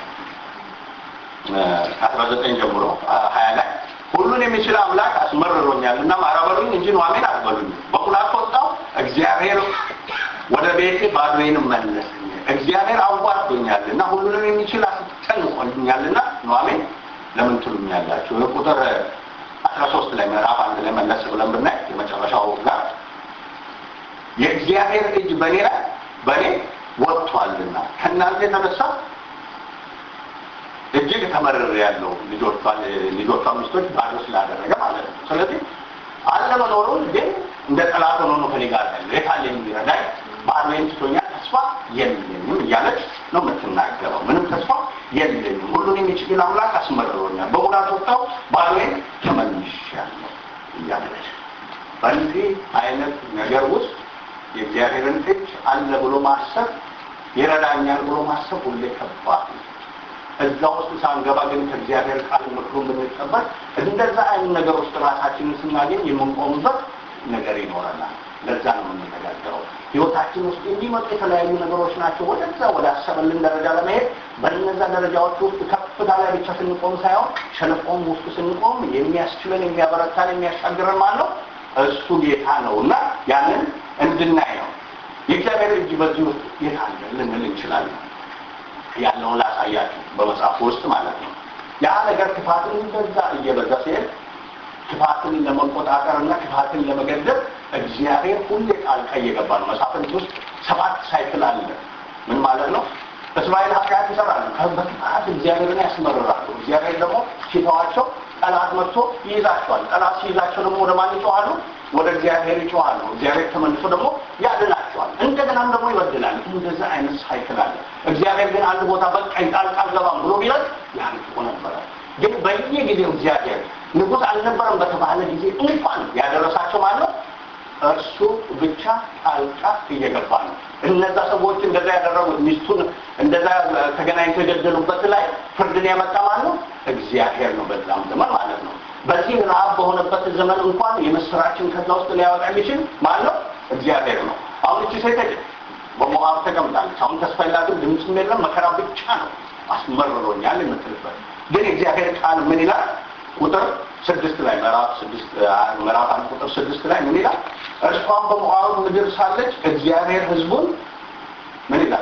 19 ጀምሮ 20 ላይ ሁሉን የሚችል አምላክ አስመርሮኛልና ማራበሉኝ እንጂ ኑኃሚን አትበሉኝ። በኩራት ወጣው እግዚአብሔር ወደ ቤቴ ባዶዬን መለሰኝ። እግዚአብሔር አዋርዶኛልና ሁሉንም የሚችል አስጨንቆኛልና ኑኃሚን ለምን ትሉኛላችሁ? ቁጥር 13 ላይ ምዕራፍ 1 ላይ መለስ ብለን ብናይ የመጨረሻው ጋር የእግዚአብሔር እጅ በእኔ ወጥቷልና ከእናንተ የተነሳ እጅግ ተመርሬያለሁ። ልጆቿ ሚስቶች ባዶ ስላደረገ ማለት ነው። ስለዚህ አለመኖሩን ግን እንደ ጠላት ሆኖ ነው ከኔ ጋር ያለው። የታለኝ የሚረዳኝ ባዶዬን ትቶኛል፣ ተስፋ የለኝም እያለች ነው የምትናገረው። ምንም ተስፋ የለኝም፣ ሁሉን የሚችል አምላክ አስመርሮኛል፣ በሙላት ወጣው ባዶዬን ተመልሻለሁ እያለች በዚህ አይነት ነገር ውስጥ የእግዚአብሔርን እጅ አለ ብሎ ማሰብ ይረዳኛል ብሎ ማሰብ ሁሌ ከባድ ነው። እዛ ውስጥ ሳንገባ ግን ከእግዚአብሔር ቃል ምክሩን ብንቀበል እንደዛ አይነት ነገር ውስጥ ራሳችንን ስናገኝ የምንቆምበት ነገር ይኖረናል። ለዛ ነው የምንነጋገረው። ህይወታችን ውስጥ የሚመጡ የተለያዩ ነገሮች ናቸው ወደዛ ወደ አሰበልን ደረጃ ለመሄድ። በእነዛ ደረጃዎች ውስጥ ከፍታ ላይ ብቻ ስንቆም ሳይሆን ሸለቆም ውስጥ ስንቆም የሚያስችለን የሚያበረታን የሚያሻግረን ማለት ነው እሱ ጌታ ነውና ያንን እንድናይ ነው። የእግዚአብሔር እጅ በዚህ ውስጥ የት አለ ልንል እንችላለን። ያለውን ላሳያችሁ በመጽሐፍ ውስጥ ማለት ነው። ያ ነገር ክፋትን እንደዛ እየበዛ ሲሄድ ክፋትን ለመቆጣጠርና ክፋትን ለመገደብ እግዚአብሔር ሁሌ ጣልቃ እየገባ ነው። መጽሐፍት ውስጥ 7 ሳይክል አለ። ምን ማለት ነው? እስራኤል ኃጢአት ይሰራሉ፣ በክፋት እግዚአብሔርን ያስመርራሉ። እግዚአብሔር ደግሞ ሲተዋቸው ጠላት መጥቶ ይይዛቸዋል። ጠላት ሲይዛቸው ደግሞ ወደ ማን ይጮሃሉ? ወደ እግዚአብሔር ይጮሃሉ። እግዚአብሔር ተመልሶ ደግሞ ያድናቸዋል። እንደገናም ደግሞ ይበድላል። እንደዛ አይነት ሳይክል አለ። እግዚአብሔር ግን አንድ ቦታ በቃኝ ጣልቃ አልገባም ብሎ ቢላል ያልቆ ነበር። ግን በየጊዜው እግዚአብሔር ንጉሥ አልነበረም በተባለ ጊዜ እንኳን ያደረሳቸው ማለት ነው እርሱ ብቻ ጣልቃ እየገባ ነው። እነዛ ሰዎች እንደዛ ያደረጉት ሚስቱን እንደዛ ተገናኝተው የገደሉበት ላይ ፍርድን ያመጣ ማለት ነው እግዚአብሔር ነው። በዛም ዘመን ማለት ነው በዚህ ረሃብ በሆነበት ዘመን እንኳን የመስራችን ከዛ ውስጥ ሊያወጣ የሚችል ማለት ነው እግዚአብሔር ነው። አሁን እቺ ሴት በሞዓብ ተቀምጣለች። አሁን ተስፋ የላትም፣ ድምፅም የለም፣ መከራ ብቻ ነው። አስመርሮኛል የምትልበት ግን እግዚአብሔር ቃል ምን ይላል? ቁጥር 6 ላይ ምዕራፍ 1 ቁጥር 6 ላይ ምን ይላል? እርሷም በሞዓብ ምድር ሳለች እግዚአብሔር ሕዝቡን ምን ይላል?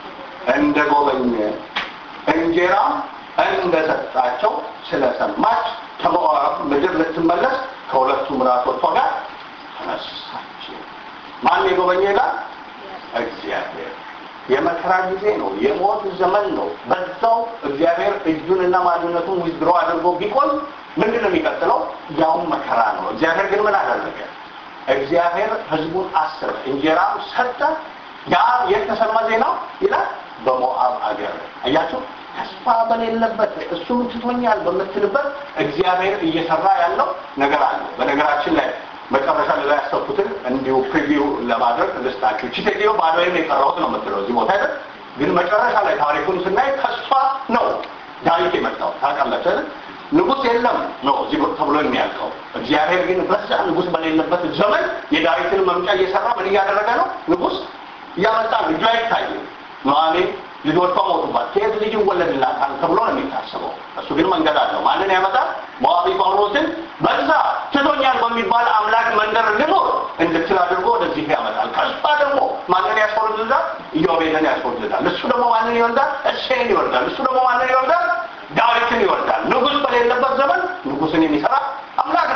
እንደጎበኘ እንጀራ እንደሰጣቸው ስለሰማች ከሞዓብ ምድር ልትመለስ ከሁለቱ ምራቶቿ ጋር ተነሳች። ማን የጎበኘ ይላል? እግዚአብሔር። የመከራ ጊዜ ነው፣ የሞት ዘመን ነው። በዛው እግዚአብሔር እጁንና ማንነቱን ዊዝድሮ አድርጎ ቢቆይ ምንድን ነው የሚቀጥለው? ያው መከራ ነው። እግዚአብሔር ግን ምን አደረገ? እግዚአብሔር ሕዝቡን አሰበ፣ እንጀራም ሰጠ። ያ የተሰማ ዜና ይላል በሞዓብ አገር። አያችሁ፣ ተስፋ በሌለበት እሱም ትቶኛል በምትልበት እግዚአብሔር እየሰራ ያለው ነገር አለ። በነገራችን ላይ መጨረሻ ላይ ያሰብኩትን እንዲሁ ፕሪቪው ለማድረግ ልስጣችሁ። እቺ ሴትዮ ባዶዬን የቀረሁት ነው የምትለው እዚህ ቦታ አይደል? ግን መጨረሻ ላይ ታሪኩን ስናይ ከሷ ነው ዳዊት የመጣው። ታውቃላችሁ አይደል? ንጉሥ የለም ነው እዚህ ቦታ ተብሎ የሚያልቀው። እግዚአብሔር ግን በዛ ንጉሥ በሌለበት ዘመን የዳዊትን መምጫ እየሰራ ምን እያደረገ ነው? ንጉሥ እያመጣ ልጇ አይታይም። ኑኃሚን ልጆቿ ሞቱባት። ከየት ልጅ ይወለድላታል ተብሎ ነው የሚታሰበው። እሱ ግን መንገድ አለው። ማንን ያመጣል? ሞዓቢ ጳውሎስን በዛ ትቶኛል በሚባል አምላክ መንደር ልኖር እንድትል አድርጎ ወደዚህ ያመጣል። ከሷ ደግሞ ማንን ያስወልዳል? ኢዮቤድን ያስወልዳል። እሱ ደግሞ ማንን ይወልዳል? እሴይን ይወልዳል። እሱ ደግሞ ማንን ይወልዳል? ዳዊትን ይወልዳል። ንጉሥ በሌለበት ዘመን ንጉሥን የሚሰራ አምላክ ነው። እጁ ግን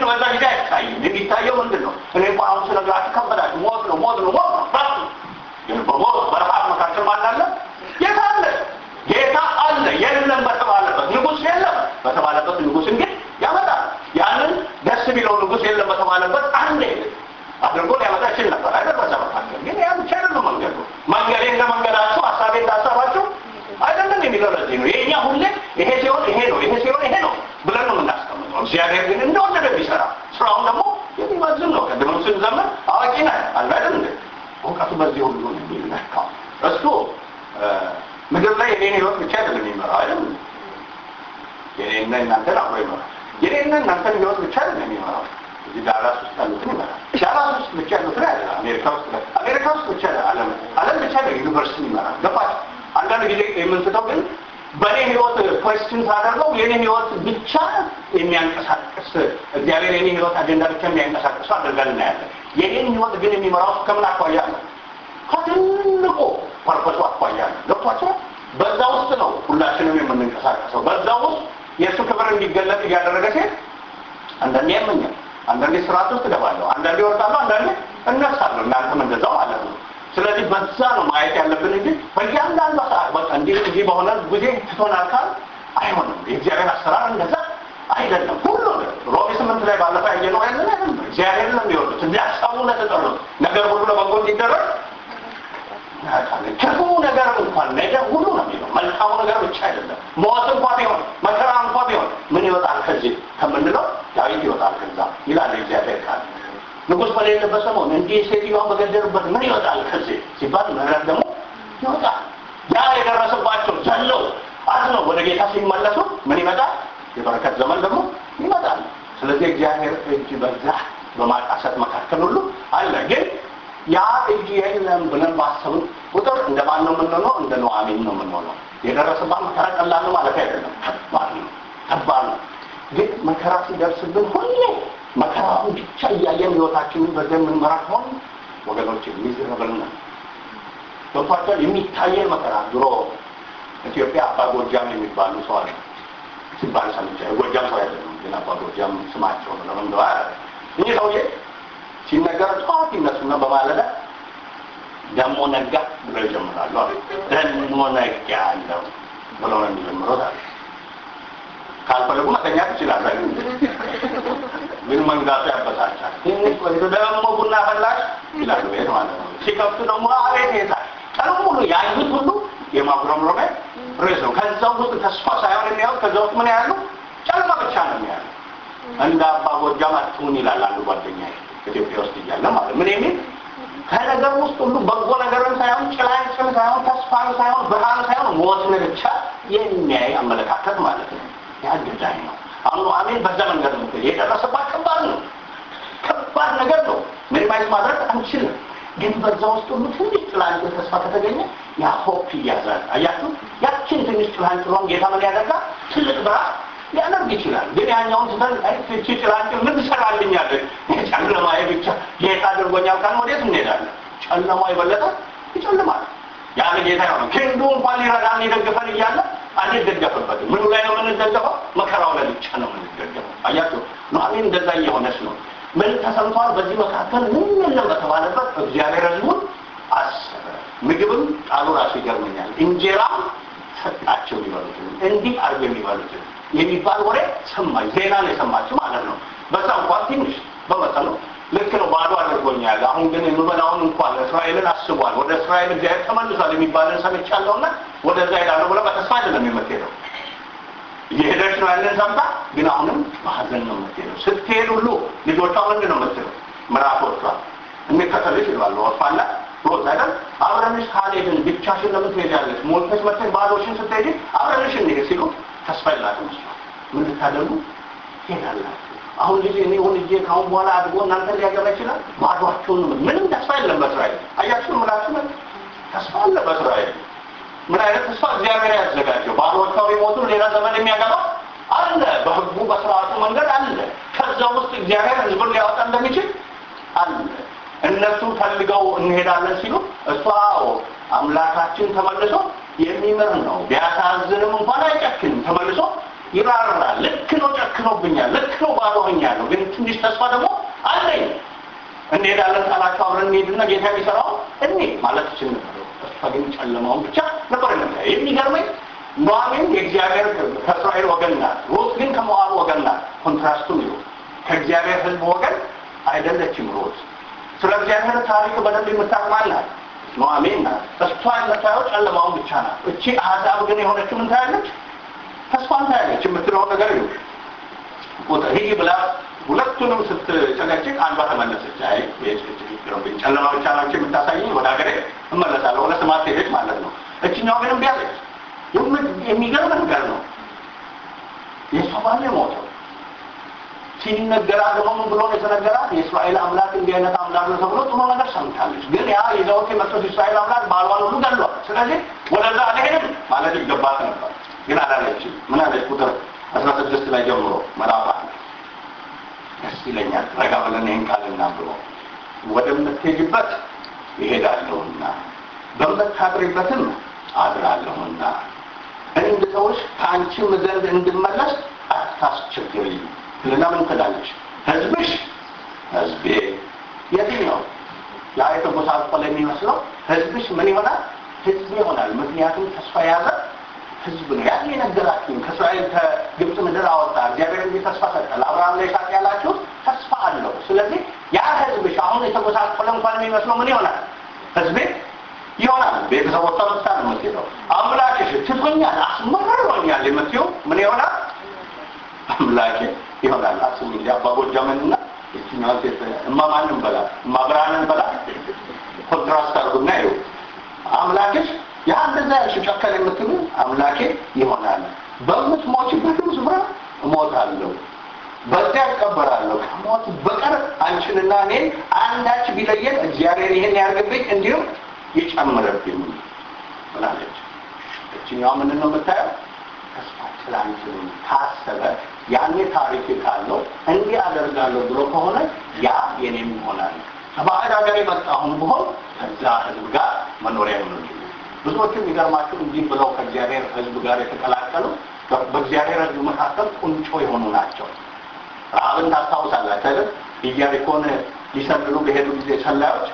በዛ ጊዜ አይታይም። የሚታየው ምንድነው? እኔ እንኳን አሁን ስለግራችሁ ከበዳችሁ ሞት ነው ራሱ ግን በሞት በረሃብ መካከል ማን አለ? ጌታ አለ። ጌታ አለ። የለም በተባለበት ንጉሥ የለም በተባለበት ንጉሥ እንግዲህ ያመጣል። ያንን ደስ ቢለው ንጉሥ የለም በተባለበት አንዴ አድርጎ ሊያመጣ ይችል ነበር አይደል? በዛ መካከል ግን ያ ብቻ አይደለም መንገዱ። መንገዴ እንደ መንገዳችሁ ሐሳቤ እንደ ሐሳባችሁ አይደለም የሚለው ለዚህ ነው። የኛ ሁሌ ይሄ ሲሆን ይሄ ነው፣ ይሄ ሲሆን ይሄ ነው ብለን ነው የምናስቀምጠው። እግዚአብሔር ግን እንደወደደ ቢሰራ ስራውን ደግሞ የሚመዝን ነው። ቀድመን ስንዘምር አዋቂ ነህ አለ አይደል እንዴ? እውቀቱ በዚህ ሁሉ ነው የሚለካው። እሱ ምድር ላይ የኔን ህይወት ብቻ አይደለም የሚመራው አይደል? የኔና እናንተን አብሮ ይመራል። የኔና እናንተን ህይወት ብቻ አይደለም የሚመራው። እዚህ ዳላስ ውስጥ ያሉትን ይመራል። ዳላስ ውስጥ ብቻ ያሉትን አይደለም። አሜሪካ ውስጥ ብቻ ዓለም ብቻ ነው ዩኒቨርሲቲ ይመራል። ገባች? አንዳንድ ጊዜ የምንስተው ግን በኔ ህይወት ኳስችን ሳደርገው የኔ ህይወት ብቻ የሚያንቀሳቅስ እግዚአብሔር የኔ ህይወት አጀንዳ ብቻ የሚያንቀሳቅስ አድርገን እናያለን። የኔን ህይወት ግን የሚመራው ከምን አኳያ ነው? ከትልቁ ፐርፐሱ አኳያ ነው። ገብቷችሁ? በዛ ውስጥ ነው ሁላችንም የምንንቀሳቀሰው። በዛ ውስጥ የእሱ ክብር እንዲገለጥ እያደረገ ሲል አንዳንዴ ያመኛል፣ አንዳንዴ ስርዓት ውስጥ እገባለሁ፣ አንዳንዴ እወርዳለሁ፣ አንዳንዴ እነሳለሁ። እናንተም እንደዛው ማለት ነው። ስለዚህ በዛ ነው ማየት ያለብን እንጂ በእያንዳንዱ ሰዓት በቃ እንዲህ በሆነ ጊዜ ትቶናል ካል አይሆንም። የእግዚአብሔር አሰራር እንደዛ አይደለም። ሁሉ ሮሜ 8 ላይ ባለፈ ያየነው አይደለም። እግዚአብሔር ነው የሚወዱት እንዲያሳቡ ለተጠሩት ነገር ሁሉ ለበጎ እንዲደረግ ክፉ ነገር እንኳን ነገር ሁሉ ነው የሚለው። መልካሙ ነገር ብቻ አይደለም። ሞት እንኳን ቢሆን መከራ እንኳን ቢሆን ምን ይወጣል ከዚህ ከምንለው ዳዊት ይወጣል ከዛ ይላል እግዚአብሔር ቃል። ንጉሥ በሌለበት ሰሞን እንዲህ ሴትዮዋን በገደሉበት ምን ይወጣል ከዚህ ሲባል ምህረት ደግሞ ይወጣል። ያ የደረሰባቸው ዘለው አዝነው ወደ ጌታ ሲመለሱ ምን ይመጣል? የበረከት ዘመን ደግሞ ይመጣል። ስለዚህ እግዚአብሔር እጅ በዛ በማቃሰት መካከል ሁሉ አለ። ግን ያ እጅ የለም ብለን ባሰብን ቁጥር እንደማን ነው የምንሆነው? እንደ ኑኃሚን ነው የምንሆነው። የደረሰባት መከራ ቀላል ነው ማለት አይደለም። ከባድ ነው። ግን መከራ ሲደርስብን ሁሌ መከራውን ብቻ እያየን ህይወታችንን በዛ የምንመራ ከሆነ ወገኖች ሚዝረብል ነው። ገብቷችኋል? የሚታየን መከራ ድሮ ኢትዮጵያ አባ ጎጃም የሚባሉ ሰው አለ ሲባል ሰምቼ ጎጃም ሰው አይደለም ግን አባ ጎጃም ስማቸው ነው። ለምን እንደው እኚህ ሰውዬ ሲነገር ጠዋት ይነሱና በማለዳ ደሞ ነጋ ብለው ይጀምራሉ። ደሞ ነጋ ያለው ብለው ነው የሚጀምሩት። ካልፈለጉ መተኛት ይችላል አይደል? ምን መንጋቱ ያበሳጫል። ትንሽ ቆይቶ ደግሞ ቡና ፈላሽ ይላሉ ቤት ማለት ነው። ሲከፍቱ ደግሞ አቤት ይታል። ቀኑ ሙሉ ያዩት ሁሉ የማጉረምረም ሬስ ነው። ከዛው ውስጥ ተስፋ ሳይሆን የሚያዩት ከዛው ውስጥ ምን ያሉ ጨለማ ብቻ ነው የሚያዩ። እንደ አባ ጎጃም አትሁን ይላል አንዱ ጓደኛዬ ኢትዮጵያ ውስጥ እያለ ማለት ምን የሚል ከነገር ውስጥ ሁሉ በጎ ነገርን ሳይሆን ጭላንጭል ሳይሆን ተስፋን ሳይሆን ብርሃን ሳይሆን ሞትን ብቻ የሚያይ አመለካከት ማለት ነው። ያ ገዳይ ነው። አሁን ኑኃሚን በዛ መንገድ ነው የደረሰባት። ከባድ ነገር ነው። ምንም ማድረግ አንችልም። ግን በዛ ውስጥ ሁሉ ትንሽ ጭላንጭል ተስፋ ከተገኘ ያ ሆፕ ይያዛል። አያችሁ? ያችን ትንሽ ጭላንጭሏን ጌታ ምን ያደርጋል? ትልቅ ብርሃን ሊያደርግ ይችላል። ግን ያኛውን ስለ እቺ ጭላንጭል ምን ትሰራልኛለች? ጨለማዬ ብቻ ጌታ አድርጎኛል ካል ወዴት እንሄዳለን? ጨለማው የበለጠ ይጨልማል። ያለ ጌታ ነው ክንዱ እንኳን ሊረዳን ሊደግፈን እያለ አንደገፈበት። ምኑ ላይ ነው የምንደገፈው? መከራው ላይ ብቻ ነው የምንደገፈው። አያችሁ? ኑኃሚን እንደዛ እየሆነች ነው። ምን ተሰምቷል? በዚህ መካከል ምን የለም በተባለበት እግዚአብሔር ሕዝቡን አሰበ። ምግብም ቃሉ ራሱ ይገርመኛል። እንጀራም ሰጣቸው የሚበሉትን እንዲህ አርገው የሚበሉትን የሚባል ወሬ ሰማይ ዜና ነው የሰማችው ማለት ነው። በዛ እንኳን ትንሽ በመጠኑ ልክ ነው ባዶ አድርጎኛል። አሁን ግን የምበላውን እንኳን እስራኤልን አስቧል። ወደ እስራኤል እግዚአብሔር ተመልሷል የሚባልን ሰምቻለሁና ወደዛ ሄዳለሁ ብላ በተስፋ አይደለም የምትሄደው። እየሄደች ነው ያንን ሰምታ፣ ግን አሁንም በሀዘን ነው የምትሄደው። ስትሄድ ሁሉ ልጆቿ ምንድን ነው የምትለው? ምራቶቿ እንከተልሽ ይላሉ። ወፋላ ሮዝ አይደል? አብረንሽ ካልሄድን ብቻሽን ለምን ትሄጃለሽ? ሞልተሽ መጥተሽ ባዶሽን ስትሄጂ አብረንሽ እንሄድ ሲሉ ተስፋ የላትም እሷ። ምን ልታደርጉ ትሄዳላችሁ? አሁን ልጅ እኔ ወልጄ ካሁን በኋላ አድጎ እናንተ ሊያገባ ይችላል። ባዶአችሁን ምንም ተስፋ የለም በእስራኤል። አያችሁ ምላችሁ ተስፋ አለ በእስራኤል። ምን አይነት ተስፋ እግዚአብሔር ያዘጋጀው? ባዶቿ ቢሞቱ ሌላ ዘመን የሚያገባ አለ። በህጉ በስርዓቱ መንገድ አለ። ከዛ ውስጥ እግዚአብሔር ህዝቡን ሊያወጣ እንደሚችል አለ። እነሱ ፈልገው እንሄዳለን ሲሉ እሷ አምላካችን ተመልሶ የሚምር ነው። ቢያሳዝንም እንኳን አይጨክንም። ተመልሶ ይራራል። ልክ ነው ጨክኖብኛል፣ ልክ ነው ባዶ ሆኛለሁ ግን ትንሽ ተስፋ ደግሞ አለኝ እንሄዳለን ካላችሁ አብረን እንሄድና ጌታ የሚሰራው እኔ ማለት ይችላል ነበር ተስፋ ግን ጨለማውን ብቻ ነበር ነው የሚገርመኝ ኑኃሚን የእግዚአብሔር ከእስራኤል ወገን ናት ሩት ግን ከሞዓብ ወገን ናት ኮንትራስቱን ነው ከእግዚአብሔር ሕዝብ ወገን አይደለችም ሩት ስለ እግዚአብሔር ታሪክ በደንብ የምታውቃላት ኑኃሚን ናት ተስፋ የምታየው ጨለማውን ብቻ ናት እቺ አሕዛብ ግን የሆነችው ምን ታያለች ተስፋን ታያለች የምትለው ነገር ነው ወጣ ይሄ ብላ ሁለቱንም ስትጨነጭቅ አንዷ ተመለሰች አይ የጭጭጭ ጨለማ ብቻ ናቸው የምታሳየኝ ወደ ሀገሬ እመለሳለሁ ወደ ስማት ሄደች ማለት ነው እቺኛው ግን ቢያለች የሚገርም ነገር ነው የሶማሌ ሞቶ ሲነገራ ደግሞ ብሎ የተነገራት የእስራኤል አምላክ እንዲህ አይነት አምላክ ነው ተብሎ ጥሩ ነገር ሰምታለች ግን ያ ይዘውት የመጡት የእስራኤል አምላክ ባሏን ሁሉ ገሏል ስለዚህ ወደዛ አልሄድም ማለት ይገባት ነበር ግን አላለችም ምን አለች ቁጥር 16 ላይ ጀምሮ ምዕራፍ ደስ ይለኛል ረጋ ብለን ይህን ቃል እናንብበው ወደምትሄጂበት ይሄዳለሁና በምታድሪበትም አድራለሁና እንድተውሽ ከአንቺም ዘንድ እንድመለስ አታስቸግሪ ለምን ትላለች ሕዝብሽ ሕዝቤ የትኛው ያ የተጎሳቆለ የሚመስለው ሕዝብሽ ምን ይሆናል ሕዝብ ይሆናል ምክንያቱም ተስፋ ያዘ ሕዝብ ነው ያን የነገራችሁ ከእስራኤል ከግብጽ ምድር አወጣ እግዚአብሔር እንዲህ ተስፋ ሰጠ ለአብርሃም ለይስሐቅ ያላችሁ ተስፋ አለው ስለዚህ ያ ሕዝብሽ አሁን የተጎሳቆለ እንኳን የሚመስለው ምን ይሆናል ሕዝቤ ይሆናል ቤተሰቦቿ መስታን የምትሄደው አምላክሽ ትቶኛል አስመረሮኛል የምትይው ምን ይሆናል አምላኬ ይሆናል አስሙ ያባጎጃመንና እቺኛው ሴት እማማንን በላ እማብራንን በላ ኮንትራስት አድርጉና ይኸው አምላክሽ ያ እንደዛ ያልሽጨከለ የምትሉ አምላኬ ይሆናል በምትሞችበት ስፍራ እሞታለሁ በዚያ እቀበራለሁ ከሞት በቀር አንቺንና እኔን አንዳች ቢለየን እግዚአብሔር ይሄን ያርግብኝ እንዲሁ ይጨምርብኝ ማለት እቺኛው ምን ነው የምታየው ተስፋ ስላንቺን ታሰበ ያኔ ታሪክ ካለው እንዲህ አደርጋለሁ ብሎ ከሆነ ያ የኔም ይሆናል ከባህር ሀገር የመጣሁን ብሆን ከዛ ሕዝብ ጋር መኖሪያ ነው ብዙዎቹ የሚገርማቸው እንዲህ ብለው ከእግዚአብሔር ሕዝብ ጋር የተቀላቀሉ በእግዚአብሔር ሕዝብ መካከል ቁንጮ የሆኑ ናቸው ረሃብን ታስታውሳላችሁ አይደል ኢያሪኮን ሊሰልሉ በሄዱ ጊዜ ሰላዮች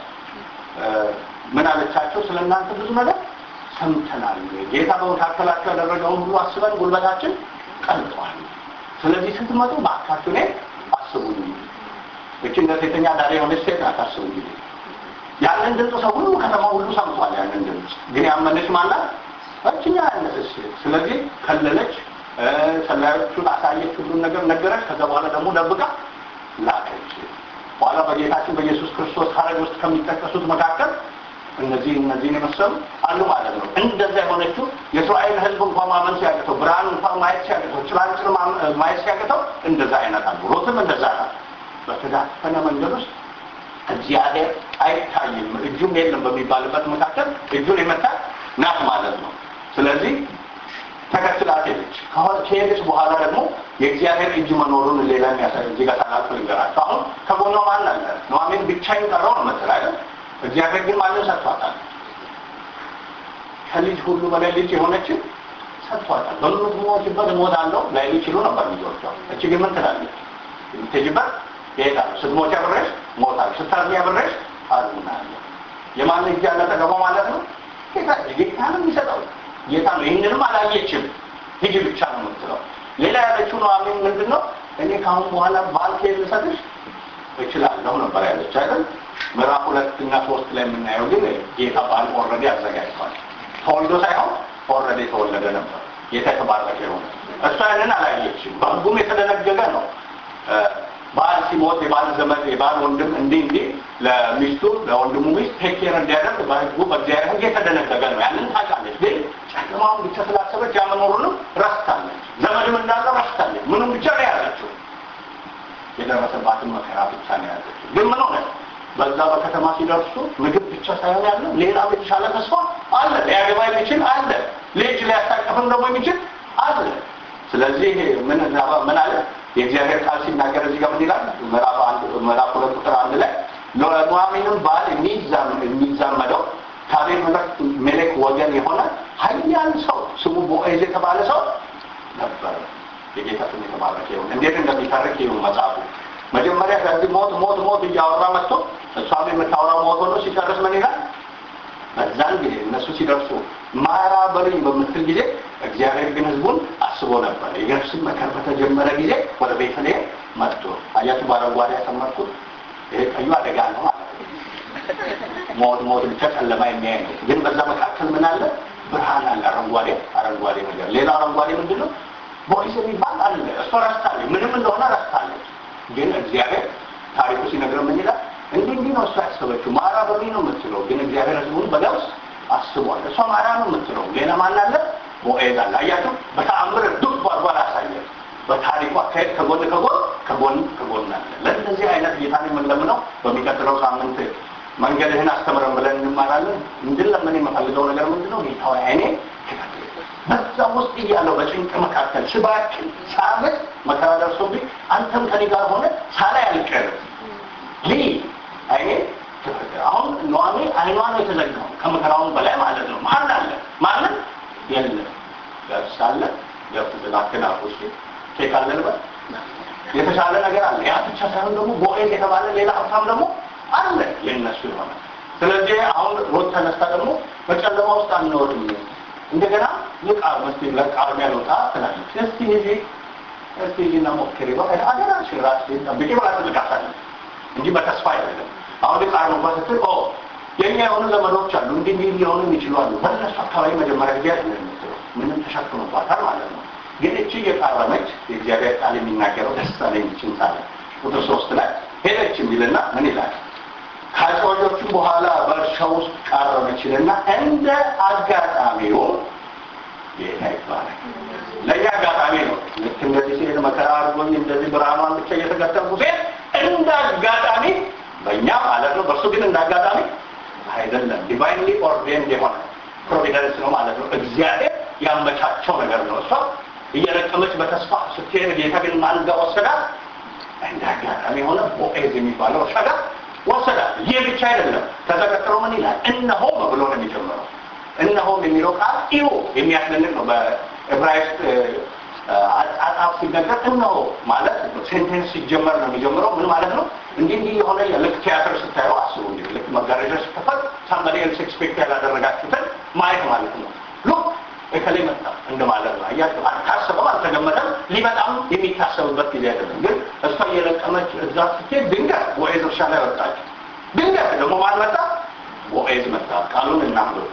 ምን አለቻቸው ስለናንተ ብዙ ነገር ሰምተናል ጌታ በመካከላቸው ያደረገውን ሁሉ አስበን ጉልበታችን ቀልጧል ስለዚህ ስትመጡ ባካችሁ ላይ አስቡኝ እቺን ለሴተኛ ዳሬ የሆነች ሴት አታስቡኝ ያንን ድምፅ ሰው ሁሉ ከተማው ሁሉ ሰምቷል ያንን ድምፅ ግን ያመነች ማለት እቺኛ አይነትሽ ስለዚህ ከለለች ሰላዮቹን አሳየች ሁሉን ነገር ነገረች ከዛ በኋላ ደግሞ ደብቃ ላከች በኋላ በጌታችን በኢየሱስ ክርስቶስ ሐረግ ውስጥ ከሚጠቀሱት መካከል እነዚህን የመሰሉ አሉ ማለት ነው እንደዛ የሆነችው የእስራኤል ሕዝብ እንኳን ማመን ሲያቅተው ብርሃን እንኳን ማየት ሲያቅተው ጭላንጭል ማየት ሲያቅተው እንደዛ አይነት አሉ ሩትም እንደዛ ናት በተዳፈነ መንገድ ውስጥ እግዚአብሔር አይታይም እጁም የለም በሚባልበት መካከል እጁን የመታ ናት ማለት ነው ስለዚህ ተከትላት ሄደች ከሄደች በኋላ ደግሞ የእግዚአብሔር እጅ መኖሩን ሌላ የሚያሳይ እዚህ ጋር ታላቅ ልንገራቸው አሁን ከጎኗ ማን አለ ኑኃሚን ብቻዬን ቀረው ነው መሰል አይደል እግዚአብሔር ግን ማንን ሰጥቷታል ከልጅ ሁሉ በላይ ልጅ የሆነችው ሰጥቷታል በምትሞትበት እሞታለሁ ላይ ይችሉ ነበር ልጆቿ እቺ ግን ምን ትላለች የምትሄጂበት ይሄዳል ስትሞቻ ብረሽ ሞታል ስታዝኛ ብረሽ አዝናለሁ የማን እጅ አለ ተገባ ማለት ነው ጌታ ነው የሚሰጠው ጌታ ነው ይህንንም አላየችም ሂጂ ብቻ ነው የምትለው ሌላ ያለችው ኑኃሚን ምንድነው እኔ ካሁን በኋላ ባልኬ ልሰጥሽ እችላለሁ ነበር ያለች አይደል ምዕራፍ 2 እና 3 ላይ የምናየው ግን ጌታ ባል ኦልሬዲ አዘጋጅቷል ተወልዶ ሳይሆን ኦልሬዲ ተወለደ ነበር ጌታ ተባረከ ይሁን እሷ ያንን አላየችም በሕጉም የተደነገገ ነው ባል ሲሞት የባል ዘመድ የባል ወንድም እንዲህ ለሚስቱ ለወንድሙ ሚስት ቴክ ኬር እንዲያደርግ በሕጉ በእግዚአብሔር ሕግ የተደነገገ ነው ያንን ታውቃለች ግን ጨለማውን ብቻ ስላሰበች ያመኖሩንም ረስታለች ዘመድም እንዳለ ረስታለች ምንም ብቻ ነው ያለችው የደረሰባትን መከራ ብቻ ነው ያለችው ግን ምን ሆነ በዛ በከተማ ሲደርሱ ምግብ ብቻ ሳይሆን ያለው ሌላ የተሻለ ተስፋ አለ ሊያገባ የሚችል አለ ልጅ ሊያስታቅፍም ደግሞ የሚችል አለ ስለዚህ ምን አለ የእግዚአብሔር ቃል ሲናገር እዚህ ጋር ምን ይላል ምዕራፍ 2 ቁጥር 1 ላይ ኑኃሚንም ባል የሚዛመደው ከአቤሜሌክ ወገን የሆነ ኃያል ሰው ስሙ ቦዔዝ የተባለ ሰው ነበር የጌታ ስም የተባረከ ይሁን። እንዴት እንደሚታረክ ይሁን መጽሐፉ መጀመሪያ ከዚህ ሞት እያወራ መጥቶ እሷም የምታወራው ሞት ሆኖ ሲጨርስ ምን ይላል? በዛን ጊዜ እነሱ ሲደርሱ ማራ በሉኝ በምትል ጊዜ እግዚአብሔር ግን ህዝቡን አስቦ ነበር። የገብስም መከር በተጀመረ ጊዜ ወደ ቤተልሔም መጥቶ አያችሁ፣ በአረንጓዴ ያሰመርኩት ይሄ ቀዩ አደጋ ነው ማለት ነው። ሞት ብቻ ጨለማ የሚያይ ነው። ግን በዛ መካከል ምን አለ? ብርሃን አለ። አረንጓዴ ነገር። ሌላ አረንጓዴ ምንድን ነው? ቦይስ የሚባል አለ። እሷ ረስታለች፣ ምንም እንደሆነ ረስታለች። ግን እግዚአብሔር ታሪኩ ሲነግረው ምን ይላል? እንዲህ ነው እሷ ያሰበችው። ማራ በሉኝ ነው የምትለው፣ ግን እግዚአብሔር ህዝቡን በገብስ አስቧል። እሷ ማራ ነው የምትለው፣ ሌላ ማን አለ? ቦዔዝ አለ። አያችሁ፣ በተአምር ዱብ አድርጎ አላሳየም። በታሪኩ አካሄድ ከጎን አለ። ለእነዚህ አይነት ጌታን የምንለምነው በሚቀጥለው ሳምንት መንገድህን አስተምረን ብለን እንማራለን። እንድንለምን የምፈልገው ነገር ምንድነው? ጌታ ሆይ አይኔ ክፈት። በዛ ውስጥ እያለው በጭንቅ መካከል ስባችን ሳምት መከራ ደርሶብኝ አንተም ከኔ ጋር ሆነ ሳላይ አልቀርም አይኔ ክፈት። አሁን ኑኃሚን አይኗ ነው የተዘጋው ከመከራውን በላይ ማለት ነው። ማን አለ? ማንም የለም። ገብስ አለ። ገብስ ዘላከና ውስጥ ከካለልበት የተሻለ ነገር አለ። ያ ብቻ ሳይሆን ደግሞ ቦዔዝ የተባለ ሌላ ሀብታም ደግሞ አለ ለነሱ ይሆናል። ስለዚህ አሁን ሮት ተነስታ ደግሞ በጨለማ ውስጥ አንኖርም፣ እንደገና ልቃር መስጊድ ለቃርሚያ ለውጣ ትላለች። እስቲ ይህና ሞክሪ በቃ አገራሽ ራስ ጠብቂ ብላ ትልቃታለች እንጂ በተስፋ አይደለም። አሁን ልቃር ነው ስትል የኛ የሆኑ ዘመዶች አሉ እንዲህ ሊሆኑ ይችላሉ። በእነሱ አካባቢ መጀመሪያ ጊዜ አይደለም የምትለው፣ ምንም ተሸክሞባታል ማለት ነው። ግን እቺ የቃረመች የእግዚአብሔር ቃል የሚናገረው ደስ አለኝ ይችላል። ቁጥር 3 ላይ ሄደች የሚልና ምን ይላል? ከጮጆቹም በኋላ በእርሻው ውስጥ ቃረመችልና እንደ አጋጣሚው ጌታ ይባላል። ለኛ አጋጣሚ ነው። ልክ እንደዚህ ሲሄድ መከራ አድርጎኝ እንደዚህ ብርሃኗን ብቻ እየተከተልኩ ሲሄድ እንደ አጋጣሚ በእኛ ማለት ነው። በእርሱ ግን እንደ አጋጣሚ አይደለም። ዲቫይንሊ ኦርዴንድ የሆነ ፕሮቪደንስ ነው ማለት ነው። እግዚአብሔር ያመቻቸው ነገር ነው። እሷ እየረቀመች በተስፋ ስትሄድ ጌታ ግን ማልጋ ወሰዳት። እንደ አጋጣሚ የሆነ ቦዔዝ የሚባለው ሸጋ ወሰዳት። ይህ ብቻ አይደለም። ተዘከተሮ ምን ይላል? እነሆ ብሎ ነው የሚጀምረው። እነሆ የሚለው ቃል ኢዮ የሚያስደንቅ ነው። በዕብራይስጥ አጣፍ ሲነገር እነሆ ማለት ሴንቴንስ ሲጀመር ነው የሚጀምረው። ምን ማለት ነው? እንዲህ የሆነ ልክ ቲያትር ስታየው አስቡ። እንግዲህ ልክ መጋረጃ ሲከፈት ሳምባዲ ኤልስ ኤክስፔክት ያላደረጋችሁትን ማየት ማለት ነው። ሉክ እከሌ መጣ እንደማለት ነው። አያችሁ፣ አልታሰበም፣ አልተገመተም። ሊመጣም የሚታሰብበት ጊዜ አይደለም። ግን እሷ እየለቀመች እዛ ስትሄድ ድንገት ቦዔዝ እርሻ ላይ ወጣች። ድንገት ደግሞ ማን መጣ? ቦዔዝ መጣ። ቃሉን እናንብብ።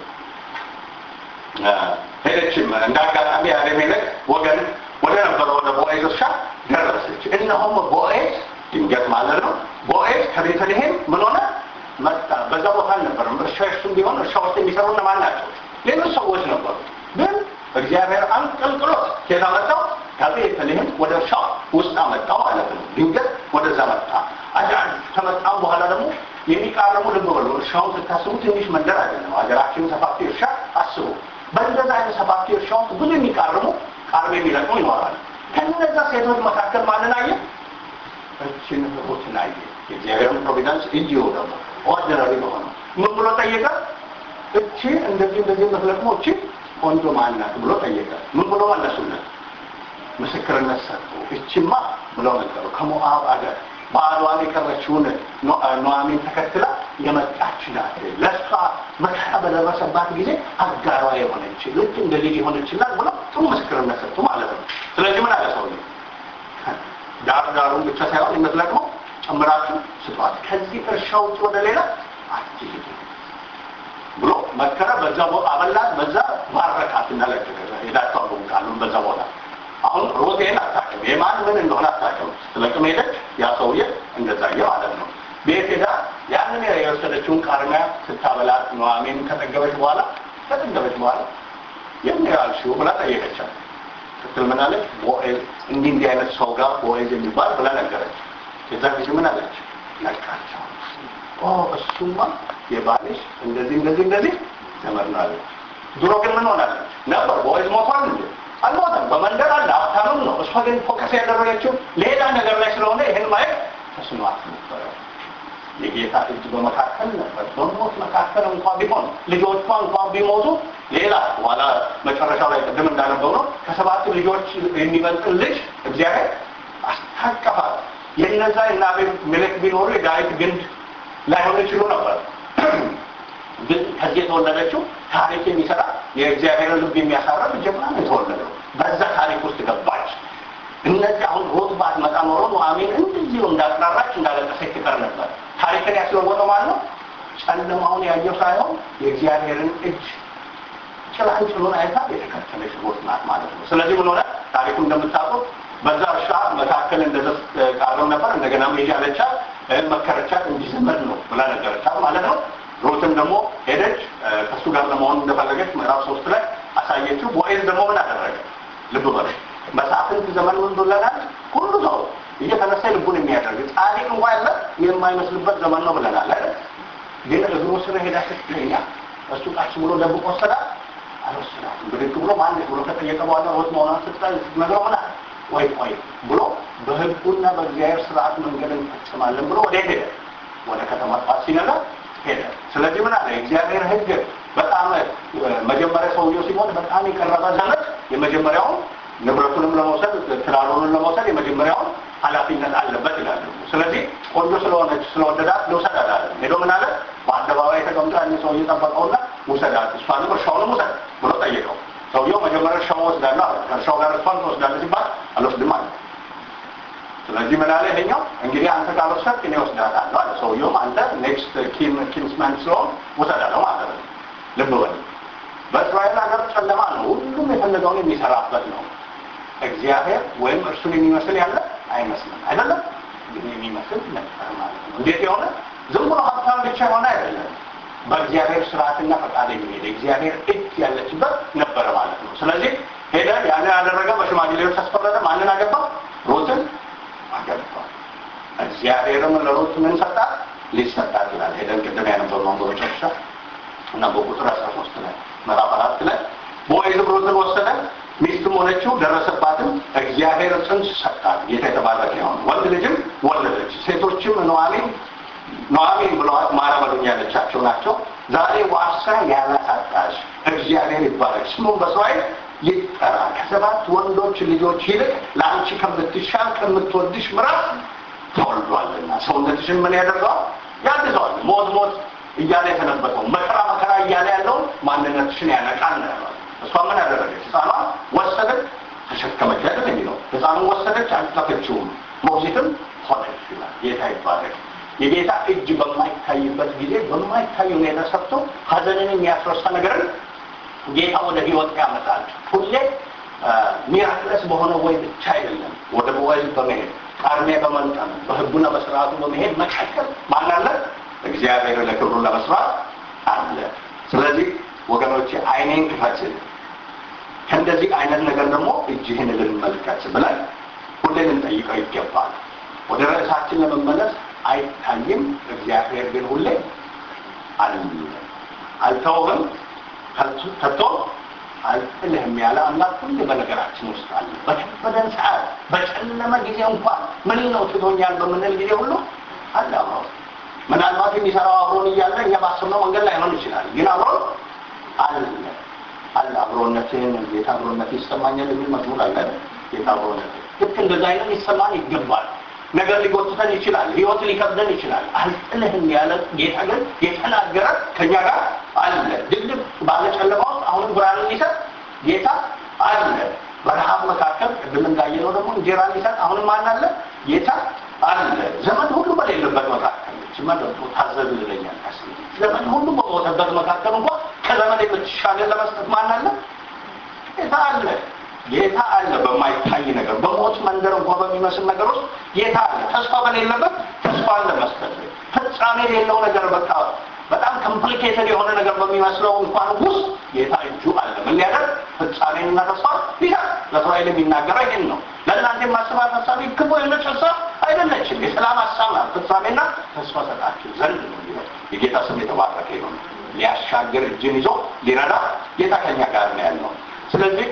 ሄደችም እንደ አጋጣሚ የአቤሜሌክ ወገን ወደ ነበረው ወደ ቦዔዝ እርሻ ደረሰች። እነሆም ቦዔዝ ድንገት ማለት ነው። ቦዔዝ ከቤተልሔም ምን ሆነ? መጣ። በዛ ቦታ አልነበረም። እርሻ እሱም ቢሆን እርሻ ውስጥ የሚሰሩ እነማን ናቸው? ሌሎች ሰዎች ነበሩ። ግን እግዚአብሔር አንቀልቅሎት ከዛ መጣው ከቤተልሔም ወደ እርሻው ውስጥ አመጣው ማለት ነው። ድንገት ወደዛ መጣ። ከመጣም በኋላ ደግሞ የሚቃረሙ ልብ በሉ። እርሻውን ስታስቡ ትንሽ መንደር አይደለም። ሀገራችን ሰፋፊ እርሻ አስቡ። በእንደዛ አይነት ሰፋፊ እርሻ ውስጥ ብዙ የሚቃረሙ ቃርም የሚለቅሙ ይኖራል። ከነዛ ሴቶች መካከል ማንን አየ? እችን ህቦችን አየ። የእግዚአብሔርን ፕሮቪደንስ እጅ ደግሞ ኦርዲናሪ በሆነ ምን ብሎ ጠየቀ? እቺ እንደዚህ መስለቅሞ እቺ ቆንጆ ማናት ብሎ ጠየቀ። ምን ብሎ መለሱለት? ምስክርነት ሰጡ። እቺማ ብሎ ነገሩ ከሞዓብ አገር ባሏን የቀረችውን ኑኃሚን ተከትላ የመጣች ናት። ለሷ መከራ በደረሰባት ጊዜ አጋሯ የሆነች ልክ እንደ ልጅ የሆነችላት ብሎ ጥሩ ምስክርነት ሰጡ ማለት ነው። ስለዚህ ምን አለ ሰውዬ? ዳሩን ብቻ ሳይሆን የምትለቅመው ጨምራችሁ ስጧት፣ ከዚህ እርሻ ውጭ ወደ ሌላ አትሂዱ ብሎ መከረ። በዛ ቦታ አበላት፣ በዛ ባረካት እና ለቀቀ። ሄዳችሁ አሁን ቃሉን በዛ ቦታ አሁን ሮቴን አታውቅም፣ የማን ምን እንደሆነ አታውቅም። ስለቅም ሄደች። ያ ሰውዬ እንደዛየ ማለት ነው። ቤት ሄዳ ያንን የወሰደችውን ቃርሚያ ስታበላት ኑኃሚን ከጠገበች በኋላ የሚያልሽው ብላ ጠየቀቻት። ስትል ምን አለች? ቦዔዝ እንዲህ አይነት ሰው ጋር ቦዔዝ የሚባል ብላ ነገረች። የዛ ጊዜ ምን አለች? ነቃቸው። እሱማ የባልሽ እንደዚህ ዘመድ ነው አለች። ድሮ ግን ምን ሆናለች ነበር? ቦዔዝ ሞቷል እንዴ? አልሞተም። በመንደር አለ፣ ሀብታምም ነው። እሷ ግን ፎከስ ያደረገችው ሌላ ነገር ላይ ስለሆነ ይህን ማየት ተስኗት ነበረ። የጌታ እጅ በመካከል ነበር። በሞት መካከል እንኳን ቢሆን ልጆቿ እንኳን ቢሞቱ ሌላ በኋላ መጨረሻው ላይ ቅድም እንዳነበው ነው ከ7 ልጆች የሚበልጥ ልጅ እግዚአብሔር አስታቀፋት። የነዛ የናቤል መልክ ቢኖሩ የዳዊት ግንድ ላይሆን ይችሉ ነበር። ግን ከዚህ የተወለደችው ታሪክ የሚሰራ የእግዚአብሔርን ልብ የሚያሳርፍ ጀግና ነው የተወለደው። በዛ ታሪክ ውስጥ ገባች። እነዚህ አሁን ሩት ባትመጣ ኖሮ ኑኃሚን እንደዚሁ እንዳቅራራች እንዳለቀሰች ትቀር ነበር። ታሪክን ያስለወጠው ማለት ነው ጨለማውን ያየው ሳይሆን የእግዚአብሔርን እጅ ጭላንጭሉን አይታ የተከተለች ሩት ናት ማለት ነው። ስለዚህ ምን ሆነ? ታሪኩ እንደምታውቁት በዛ እርሻ መካከል እንደዚህ ቃርም ነበር። እንደገና ሜጃ አለቻት፣ መከረቻት፣ እንዲዘመድ ነው ብላ ነገረቻት ማለት ነው። ሩትም ደግሞ ሄደች ከሱ ጋር ለመሆን እንደፈለገች ምዕራፍ 3 ላይ አሳየችው። ቦዔዝ ደግሞ ምን አደረገ? ልብ በሉ። መሳፍንት ዘመን ምን ብለናል? ሁሉ ሰው እየተነሳ ልቡን የሚያደርግ ጻድቅ እንኳን ያለ የማይመስልበት ዘመን ነው ብለናል አይደል? ግን እግሩ ስር ሄዳ ስትለኛ እሱ ቃች ብሎ ደብቆ ወሰዳት? አልወሰዳትም። ብድግ ብሎ ማንስ ብሎ ከጠየቀ በኋላ ሩት መሆኗን ስትነግረው ምን አለ? ቆይ ብሎ በሕጉና በእግዚአብሔር ስርዓት መንገድን እንፈጽማለን ብሎ ወደ ሄደ ወደ ከተማ ጣት ሲነጋ ሄደ። ስለዚህ ምን አለ? የእግዚአብሔር ሕግ በጣም መጀመሪያ ሰውየው ሲሞት በጣም የቀረበ ዘመድ የመጀመሪያውን ንብረቱንም ለመውሰድ ትዳሩንም ለመውሰድ የመጀመሪያውን ኃላፊነት አለበት ይላሉ። ስለዚህ ቆንጆ ስለሆነች ስለወደዳት ልውሰዳት አለ። ሄዶ ምን አለ? በአደባባይ ተቀምጦ ያን ሰው እየጠበቀውና ውሰዳት፣ እሷንም እርሻውንም ውሰድ ብሎ ጠየቀው። ሰውየው መጀመሪያ እርሻውን ወስዳለሁ አለ። ከእርሻው ጋር እሷን ትወስዳለህ ሲባል አልወስድም አለ። ስለዚህ ምን አለ? ይሄኛው እንግዲህ አንተ ካልወሰድክ እኔ ወስዳታለሁ አለ። ሰውየውም አንተ ኔክስት ኪንስማን ስለሆን ውሰዳለሁ ማለት ነው። ልብ በል። በእስራኤል ሀገር ጨለማ ነው፣ ሁሉም የፈለገውን የሚሰራበት ነው። እግዚአብሔር ወይም እርሱን የሚመስል ያለ አይመስልም አይደለም፣ ግን የሚመስል ነበር ማለት ነው። እንዴት የሆነ? ዝም ብሎ ሀብታም ብቻ የሆነ አይደለም፣ በእግዚአብሔር ስርዓትና ፈቃድ የሚሄድ እግዚአብሔር እጅ ያለችበት ነበር ማለት ነው። ስለዚህ ሄደ፣ ያን ያደረገ በሽማግሌዎች ተስፈረደ። ማንን አገባ? ሩትን አገባ። እግዚአብሔርም ለሩት ምን ሰጣት? ልጅ ሰጣት ይላል። ሄደን ቅድም ያነበብነው በመጨረሻ እና በቁጥር 13 ላይ ምዕራፍ 4 ላይ ቦዔዝም ሩትን ወሰደ፣ ሚስትም ሆነችው፣ ደረሰባትም፣ እግዚአብሔር ጽንስ ሰጣት። ጌታ የተባረከ ይሁን። ወንድ ልጅም ወለደች። ሴቶችም ኑኃሚን ብለዋት ማራ በሉኝ ያለቻቸው ናቸው። ዛሬ ዋርሳ ያላሳጣሽ እግዚአብሔር ይባረክ፣ ስሙም በእስራኤል ይጠራ። ከሰባት ወንዶች ልጆች ይልቅ ለአንቺ ከምትሻል ከምትወድሽ ምራት ተወልዷልና። ሰውነትሽን ምን ያደርገዋል? ያድሰዋል። ሞት እያለ የተነበተው መከራ እያለ ያለውን ማንነትሽን ያነቃል ነው ያለው። እሷ ምን ያደረገች? ሕፃኗን ወሰደች፣ ተሸከመች አይደል የሚለው። ሕፃኑን ወሰደች፣ አልጠፈችውም፣ ሞግዚትም ሆነች ይላል። ጌታ ይባረክ። የጌታ እጅ በማይታይበት ጊዜ በማይታይ ሁኔታ ሰርቶ ሀዘንን የሚያስረሳ ነገርን ጌታ ወደ ህይወት ያመጣል። ሁሌ ሚራክለስ በሆነ ወይ ብቻ አይደለም። ወደ ቦዔዝ በመሄድ ቃርሚያ በመንጠም በሕጉና በስርዓቱ በመሄድ መካከል ማን አለ? እግዚአብሔር ለክብሩ ለመስራት አለ። ስለዚህ ወገኖቼ አይኔን ክፈት፣ ከእንደዚህ አይነት ነገር ደግሞ እጅህን ልንመልከት ብለን ሁሌ ልንጠይቀው ይገባል። ወደ ርዕሳችን ለመመለስ አይታይም፣ እግዚአብሔር ግን ሁሌ አለ። አልተውህም፣ ከቶ አልጥልህም ያለ አምላክ ሁሌ በነገራችን ውስጥ አለ። በከበደን ሰዓት በጨለመ ጊዜ እንኳን ምን ነው ትቶኛል በምንል ጊዜ ሁሉ አለ አብሮን። ምናልባት የሚሰራው አብሮን እያለ እኛ ባሰብነው መንገድ ላይሆን ይችላል፣ ግን አብሮን አለ። አብሮነትን ጌታ አብሮነት ይሰማኛል የሚል መዝሙር አለ። ጌታ አብሮነት ልክ እንደዛ አይነት ይሰማን ይገባል። ነገር ሊጎትተን ይችላል፣ ህይወት ሊከብደን ይችላል። አልጥልህም ያለ ጌታ ግን የተናገረ ከኛ ጋር አለ። ድቅድቅ ባለ ጨለማ ውስጥ አሁንም ብርሃንን ሊሰጥ ጌታ አለ። በረሃብ መካከል ቅድም እንዳየነው ደግሞ እንጀራ ሊሰጥ አሁንም ማን አለ? ጌታ አለ። ዘመን ሁሉ በሌለበት መካከል ሲመደቡ ታዘብ ይለኛል። ዘመን ሁሉ በሞተበት መካከል እንኳን ከዘመን የምትሻለን ለመስጠት ማን አለ? ጌታ አለ። ጌታ አለ። በማይታይ ነገር በሞት መንደር እንኳን በሚመስል ነገር ውስጥ ጌታ አለ። ተስፋ በሌለበት ተስፋ አለ መስጠት። ፍጻሜ የሌለው ነገር በጣም ኮምፕሊኬትድ የሆነ ነገር በሚመስለው እንኳን ውስጥ ጌታ እጁ አለ። ምን ሊያደርግ? ፍጻሜንና ተስፋ ሊሰጥ። ለእስራኤል የሚናገረው ይሄን ነው። ለእናንተ የማስባት ሀሳብ ክፉ የሆነች ሀሳብ አይደለችም፣ የሰላም ሀሳብ ናት። ፍጻሜና ተስፋ ሰጣችሁ ዘንድ ነው የሚለው። የጌታ ስም የተባረከ ይሁን። ሊያሻግር እጅን ይዞ ሊረዳ ጌታ ከኛ ጋር ነው ያለው። ስለዚህ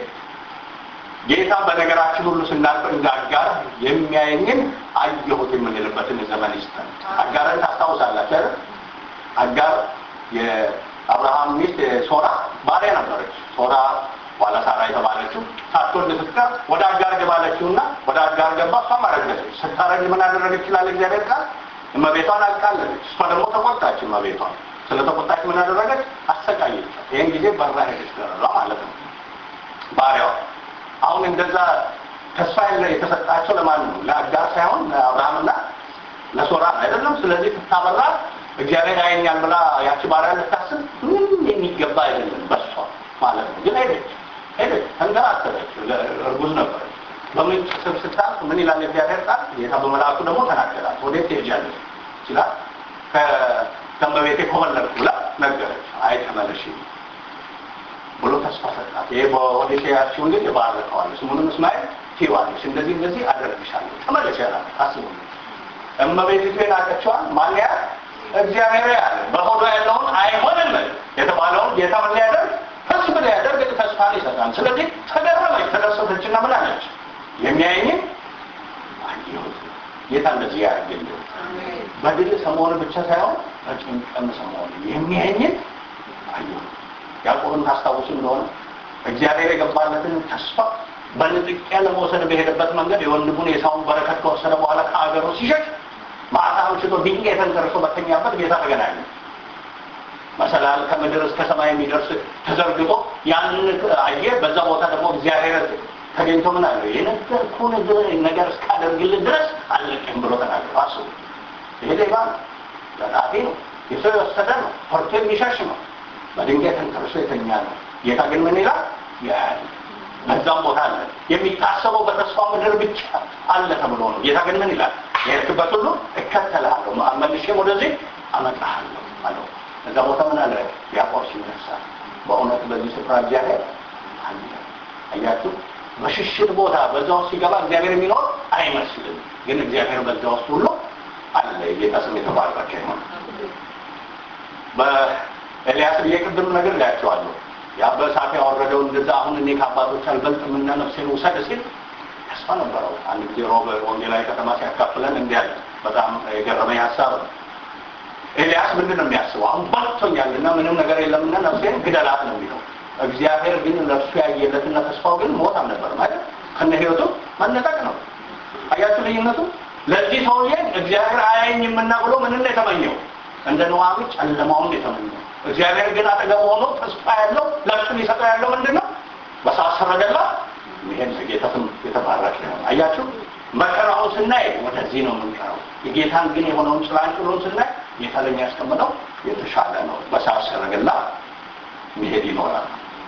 ጌታ በነገራችን ሁሉ ስናልፍ እንደ አጋር የሚያየኝን አየሁት የምንልበትን ዘመን ይስጠን። አጋርን ታስታውሳላችሁ አይደል? አጋር የአብርሃም ሚስት ሶራ ባሪያ ነበረች። ሶራ ኋላ ሳራ የተባለችው ሳትወልድ ስትቀር አጋር ገባ እሷም አረገዘች ስታረግ ምን አደረገች ይላል እግዚአብሔር ቃል እመቤቷን አቃለለች እሷ ደግሞ ተቆጣች እመቤቷን ስለተቆጣች ምን አደረገች አሰቃየች ይሄን ጊዜ በራ ሄደች ገረሏ ማለት ነው ባሪያው አሁን እንደዛ ተስፋ የተሰጣቸው ለማን ነው ለአጋር ሳይሆን ለአብርሃምና ለሶራ አይደለም ስለዚህ ተታበራ እግዚአብሔር አይኛል ብላ ያቺ ባሪያ ልታስብ ምንም የሚገባ አይደለም በሷ ማለት ነው ግን ሄደች ተንገራተተች እርጉዝ ነበር በምን ስብስታል ምን ይላል እግዚአብሔር ቃል ጌታ በመላእክቱ ደግሞ ተናገራት ወዴት ትሄጃለሽ ይላል ከመቤቴ ኮመለርኩ ብላ ነገረች አይ ተመለሽ ብሎ ተስፋ ሰጣት ይሄ በኦዲሴያቸው ልጅ ባረከዋል ስሙንም እስማኤል ትይዋለሽ እንደዚህ አደርግሻለሁ ተመለሽ ያላት አስቡ እመቤቴን አቀቻዋል ማን ያ እግዚአብሔር ያለ በሆዷ ያለውን አይሆንም የተባለውን ጌታ ምን ያደርግ ተስፋ ያደርግ ተስፋ ይሰጣል ስለዚህ ተገረመች ተደሰተችና ምን አለች የሚያየኝ አየሁ ጌታ እንደዚህ ያደርግልኝ በድል ሰሞኑን ብቻ ሳይሆን በጭንቀም ሰሞኑን የሚያየኝ አየሁ ያዕቆብን ታስታውሱ እንደሆነ እግዚአብሔር የገባለትን ተስፋ በንጥቂያ ለመውሰድ በሄደበት መንገድ የወንድሙን የሳውን በረከት ከወሰደ በኋላ ከአገሩ ሲሸሽ ማታው ሽቶ ድንጋይ ተንተርሶ በተኛበት ጌታ ተገናኘ መሰላል ከምድር እስከ ሰማይ የሚደርስ ተዘርግቶ ያንን አየ በዛ ቦታ ደግሞ እግዚአብሔር ተገኝቶ ምን አለ የነገርኩህን ነገር እስካደርግልህ ድረስ አልለቅህም ብሎ ተናገረ አስቡ ይሄ ሌባ ለጣቴ ነው የተወሰደ ነው ፈርቶ የሚሸሽ ነው በድንጋይ ተንተርሶ የተኛ ነው ጌታ ግን ምን ይላል ያያል በዛም ቦታ አለ የሚታሰበው በተስፋ ምድር ብቻ አለ ተብሎ ነው ጌታ ግን ምን ይላል የክበቱ ሁሉ እከተልሃለሁ ማመልሼም ወደዚህ አመጣሃለሁ አለው እዛ ቦታ ምን አለ ያዕቆብ ሲነሳ በእውነት በዚህ ስፍራ እግዚአብሔር አለ አያችሁ በሽሽት ቦታ በዛው ሲገባ እግዚአብሔር የሚኖር አይመስልም ግን እግዚአብሔር በዛው ሁሉ አለ ጌታ ስም የተባረከ ይሁን በኤልያስ የቅድም ነገር ያያቸዋለሁ ያበሳት ያወረደው እንደዛ አሁን እኔ ከአባቶች አልበልጥም እና ነፍሴን ውሰድ ሲል ተስፋ ነበረው አንድ ጊዜ ሮበርት ወንጌላዊ ከተማ ሲያካፍለን እንዲያል በጣም የገረመኝ ሐሳብ ኤልያስ ምንድነው የሚያስበው አሁን ባልቶኛልና ምንም ነገር የለምና ነፍሴን ግደላት ነው የሚለው እግዚአብሔር ግን ለእርሱ ያየለትና ተስፋው ግን ሞት አልነበር ማለት ከነ ህይወቱ መነጠቅ ነው አያችሁ ልዩነቱ ለዚህ ሰውዬ እግዚአብሔር አያየኝምና ብሎ ምንድነው የተመኘው እንደ ኑሃሚን ጨለማውን የተመኘው እግዚአብሔር ግን አጠገቡ ሆኖ ተስፋ ያለው ለእሱ ሊሰጠው ያለው ምንድነው በሳሰረገላ ይሄን ጌታም የተባረከ ነው አያችሁ መከራው ስናይ ወደዚህ ነው የምንቀረው የጌታን ግን የሆነውን ጭላንጭሉን ስናይ ጌታ ለኛ ያስቀመጠው የተሻለ ነው በሳሰረገላ መሄድ ይኖራል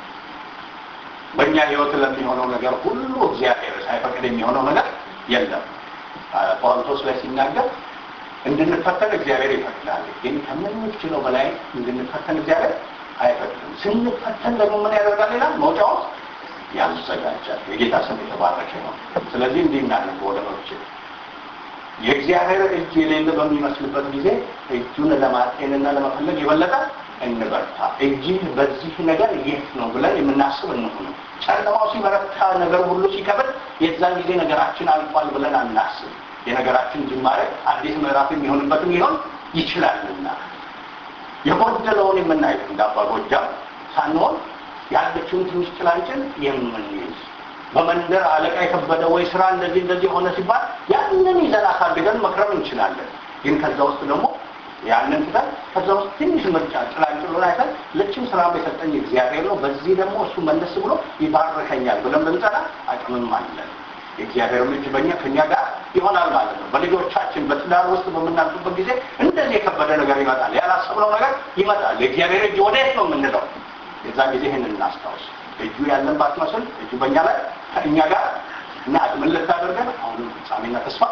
በእኛ ህይወት ለሚሆነው ነገር ሁሉ እግዚአብሔር ሳይፈቅድ የሚሆነው ነገር የለም ጳውሎስ ላይ ሲናገር እንድንፈተን እግዚአብሔር ይፈቅዳል ግን ከምንችለው በላይ እንድንፈተን እግዚአብሔር አይፈቅድም ስንፈተን ደግሞ ምን ያደርጋል ይላል መውጫው ያዘጋጃል የጌታ ስም የተባረከ ነው ስለዚህ እንዲናለን ወደኖች የእግዚአብሔር እጅ የሌለ በሚመስልበት ጊዜ እጁን ለማጤንና ለመፈለግ ይበለጣ እንበርታ እጅ በዚህ ነገር የት ነው ብለን የምናስብ እንሆን ጨለማው ሲበረታ ነገር ሁሉ ሲከብድ የዛን ጊዜ ነገራችን አልቋል ብለን አናስብ የነገራችን ጅማሬ አዲስ ምዕራፍ የሚሆንበትም ሊሆን ይችላልና የጎደለውን የምናየው እንዳባጎጃ ሳንሆን ያለችውን ትንሽ ጭላንጭል የምንይዝ በመንደር አለቃ የከበደ ወይ ስራ እንደዚህ ሆነ ሲባል ያንን ይዘን አሳድገን መክረም እንችላለን ግን ከዛ ውስጥ ደግሞ ያንን ትተን ከዛ ውስጥ ትንሽ ምርጫ ጭላንጭሉን አይተን ለችም ስራ በሰጠኝ እግዚአብሔር ነው በዚህ ደግሞ እሱ መለስ ብሎ ይባርከኛል ብለን ብንጸና አቅምም አለን እግዚአብሔር ልጅ ከኛ ጋር ይሆናል ማለት ነው በልጆቻችን በትዳር ውስጥ በመናልኩበት ጊዜ እንደዚህ የከበደ ነገር ይመጣል ያላሰብነው ነገር ይመጣል እግዚአብሔር እጅ ወዴት ነው የምንለው የዛ ጊዜ ይሄንን እናስታውስ እጁ ያለን ባትመስል እጁ በእኛ ላይ ከእኛ ጋር እና ምን ልታደርገን አሁን ፍጻሜና ተስፋ